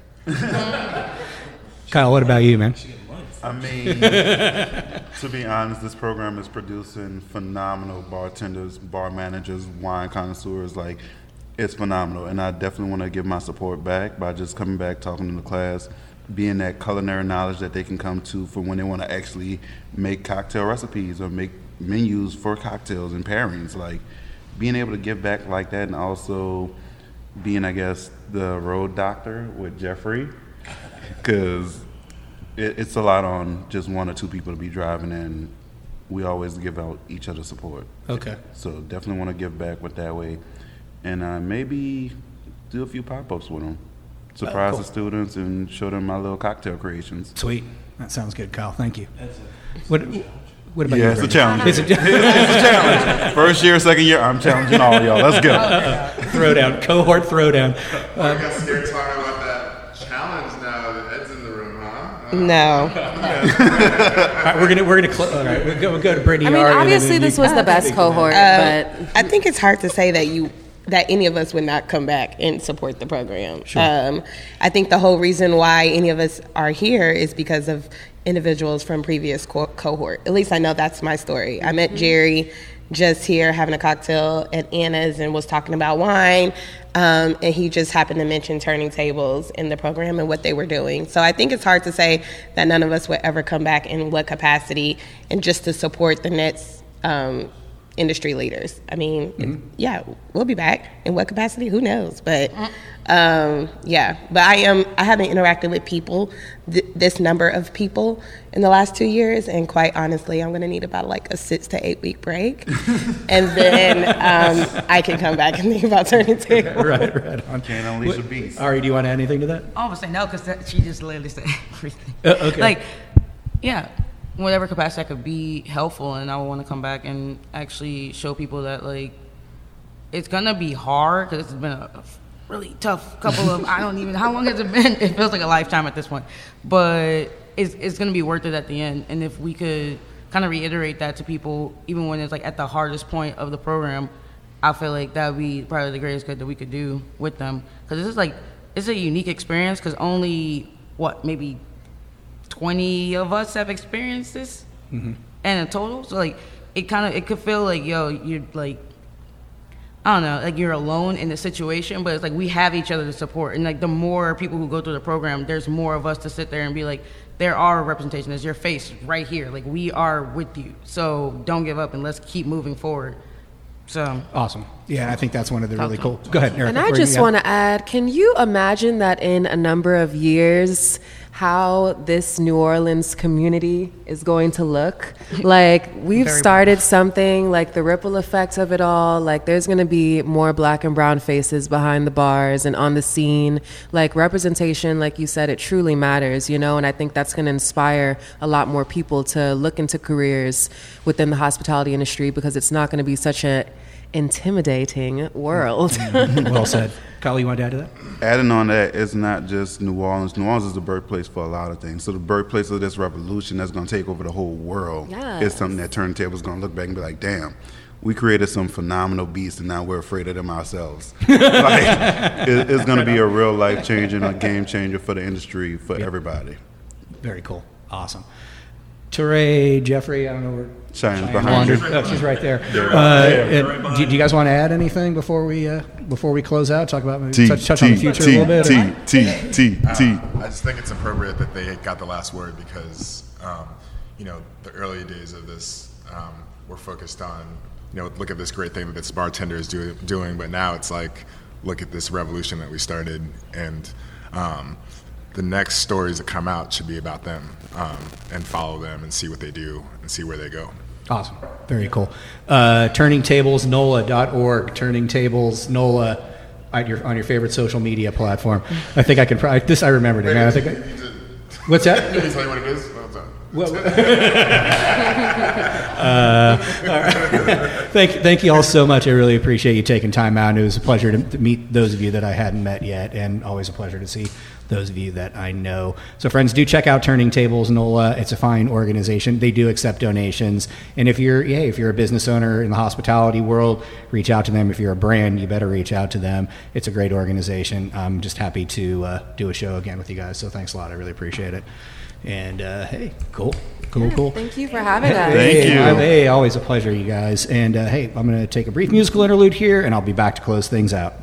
Kyle, what about you, man? I mean, to be honest, this program is producing phenomenal bartenders, bar managers, wine connoisseurs. Like, it's phenomenal. And I definitely want to give my support back by just coming back, talking to the class, being that culinary knowledge that they can come to for when they want to actually make cocktail recipes or make menus for cocktails and pairings. Like, being able to give back like that, and also being, I guess, the road doctor with Jeffrey, because it, it's a lot on just one or two people to be driving, and we always give out each other support. Okay. So definitely want to give back with that way, and uh, maybe do a few pop-ups with them, surprise Oh, cool. the students, and show them my little cocktail creations. Sweet. That sounds good, Kyle. Thank you. What, what about yeah, you? it's a Brady? challenge. It's a, it's a challenge. First year, second year, I'm challenging all y'all. Let's go. Throwdown, cohort throwdown. I Uh, got scared talking about that challenge now that Ed's in the room, huh? No. all right, we're gonna we're gonna cl- all right, we'll go, we'll go to Brittany. I mean, R, and then obviously you- this was the best speak to that. cohort, Uh, but I think it's hard to say that you that any of us would not come back and support the program. Sure. Um, I think the whole reason why any of us are here is because of individuals from previous co- cohort. At least I know that's my story. I met Jerry just here having a cocktail at Anna's and was talking about wine, um, and he just happened to mention Turning Tables in the program and what they were doing. So I think it's hard to say that none of us would ever come back in what capacity, and just to support the next um, industry leaders. I mean, Mm-hmm. yeah, we'll be back. In what capacity? Who knows? But um, yeah, but I am. I haven't interacted with people, th- this number of people in the last two years, and quite honestly, I'm going to need about like a six to eight week break, and then um, I can come back and think about Turning Tables. right, right on. Can't unleash What- a beast. Ari, do you want to add anything to that? I would say no, because she just literally said everything. Uh, okay. Like, yeah, whatever capacity I could be helpful, and I would want to come back and actually show people that, like, it's gonna be hard because it's been a really tough couple of I don't even how long has it been? It feels like a lifetime at this point, but it's it's gonna be worth it at the end. And if we could kind of reiterate that to people, even when it's like at the hardest point of the program, I feel like that would be probably the greatest good that we could do with them, because this is like it's a unique experience because only what maybe twenty of us have experienced this, mm-hmm. and in total, so like it kind of it could feel like yo you're like. I don't know, like you're alone in the situation, but it's like we have each other to support. And like the more people who go through the program, there's more of us to sit there and be like, there are a representation. There's your face right here. Like we are with you. So don't give up and let's keep moving forward. So awesome. Yeah, I think that's one of the really cool. Go ahead, Erica. And I just want to add, can you imagine that in a number of years, how this New Orleans community is going to look? Like we've Very started something, like the ripple effects of it all, like there's going to be more black and brown faces behind the bars and on the scene. Like representation, like you said, it truly matters, you know, and I think that's going to inspire a lot more people to look into careers within the hospitality industry, because it's not going to be such a intimidating world. Well said. Kyle, you want to add to that? Adding on that, it's not just New Orleans. New Orleans is the birthplace for a lot of things. So the birthplace of this revolution that's going to take over the whole world Yes. is something that Turntable's going to look back and be like, damn, we created some phenomenal beasts and now we're afraid of them ourselves. Like, it, it's going to be a real life changer and a game changer for the industry, for yep. everybody. Very cool. Awesome. Teray, Jeffrey, I don't know where Cheyenne's behind you. Oh, she's right there. Uh, right do, do you guys want to add anything before we uh, before we close out? Talk about maybe T, touch, touch T, on the future T, a little bit. T, or? T, T, T. Uh, I just think it's appropriate that they got the last word, because um, you know the early days of this um, were focused on, you know, look at this great thing that this bartender is do, doing, but now it's like, look at this revolution that we started, and um, the next stories that come out should be about them, um, and follow them and see what they do and see where they go. Awesome. Very cool. Uh, turning tables nola dot org, Turning Tables Nola on your, on your favorite social media platform. I think I can probably, this I remembered it, man. I think I, what's that? Can you tell me what it is? Well, uh, all right. thank, thank you all so much. I really appreciate you taking time out. It was a pleasure to, to meet those of you that I hadn't met yet, and always a pleasure to see those of you that I know. So friends, do check out Turning Tables NOLA. It's a fine organization. They do accept donations. And if you're, yeah, if you're a business owner in the hospitality world, reach out to them. If you're a brand, you better reach out to them. It's a great organization. I'm just happy to uh, do a show again with you guys. So thanks a lot. I really appreciate it. And uh, hey, cool, cool, yeah, cool. Thank you for having us. Thank you. Hey, always a pleasure, you guys. And uh, hey, I'm going to take a brief musical interlude here, and I'll be back to close things out.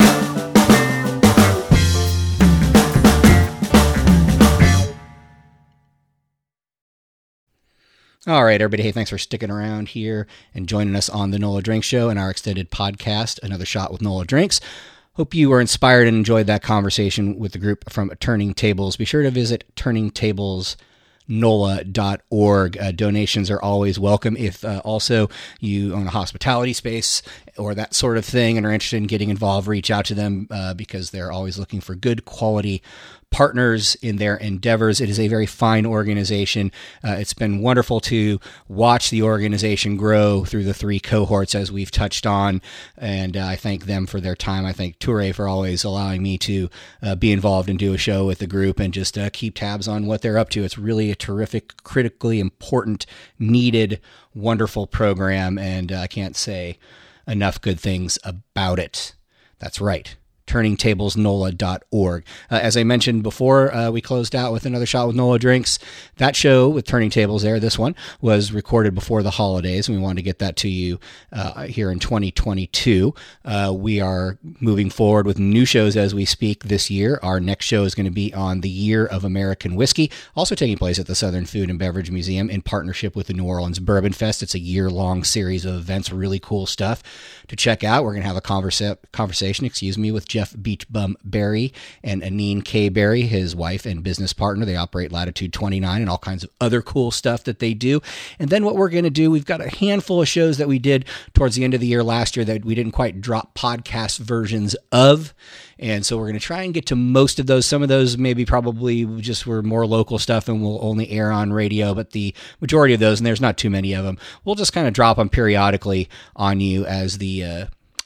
All right, everybody. Hey, thanks for sticking around here and joining us on the NOLA Drink Show and our extended podcast, Another Shot with NOLA Drinks. Hope you were inspired and enjoyed that conversation with the group from Turning Tables. Be sure to visit turning tables nola dot org. Uh, donations are always welcome. If uh, also you own a hospitality space or that sort of thing and are interested in getting involved, reach out to them uh, because they're always looking for good quality partners in their endeavors. It is a very fine organization. Uh, it's been wonderful to watch the organization grow through the three cohorts as we've touched on, and uh, I thank them for their time. I thank Toure for always allowing me to uh, be involved and do a show with the group and just uh, keep tabs on what they're up to. It's really a terrific, critically important, needed, wonderful program, and uh, I can't say enough good things about it. That's right. turning tables nola dot org. Uh, as I mentioned before, uh, we closed out with Another Shot with NOLA Drinks. That show with Turning Tables there, this one, was recorded before the holidays, and we wanted to get that to you uh, here in twenty twenty-two. Uh, we are moving forward with new shows as we speak this year. Our next show is going to be on the Year of American Whiskey, also taking place at the Southern Food and Beverage Museum in partnership with the New Orleans Bourbon Fest. It's a year-long series of events, really cool stuff to check out. We're going to have a conversa- conversation, excuse me, with Jeff Beachbum Berry and Anine K. Berry, his wife and business partner. They operate Latitude twenty-nine and all kinds of other cool stuff that they do. And then what we're going to do, we've got a handful of shows that we did towards the end of the year last year that we didn't quite drop podcast versions of. And so we're going to try and get to most of those. Some of those maybe probably just were more local stuff and will only air on radio, but the majority of those, and there's not too many of them, we'll just kind of drop them periodically on you as the uh,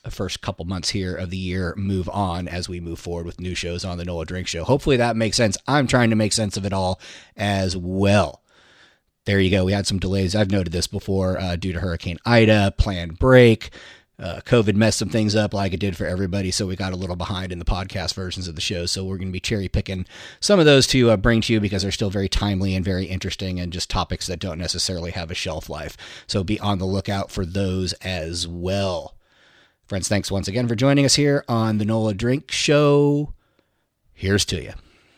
first couple months here of the year move on as we move forward with new shows on the Nola Drink Show. Hopefully that makes sense. I'm trying to make sense of it all as well. There you go. We had some delays. I've noted this before uh, due to Hurricane Ida, planned break. Uh, COVID messed some things up like it did for everybody, so we got a little behind in the podcast versions of the show. So we're going to be cherry picking some of those to uh, bring to you because they're still very timely and very interesting and just topics that don't necessarily have a shelf life. So be on the lookout for those as well. Friends, thanks once again for joining us here on the Nola Drink Show. Here's to you.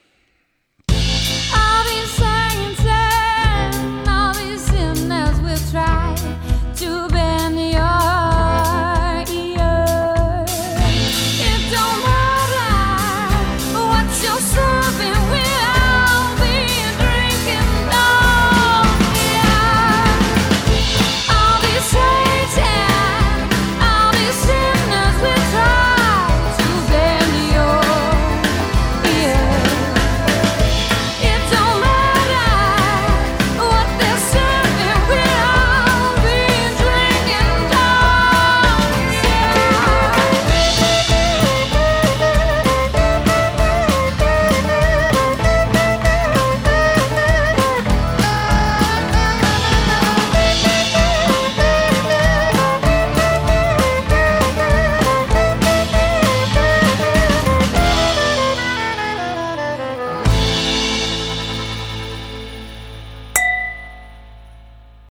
All these saints and all these sinners will try to bend your ear. It don't matter what you're saying.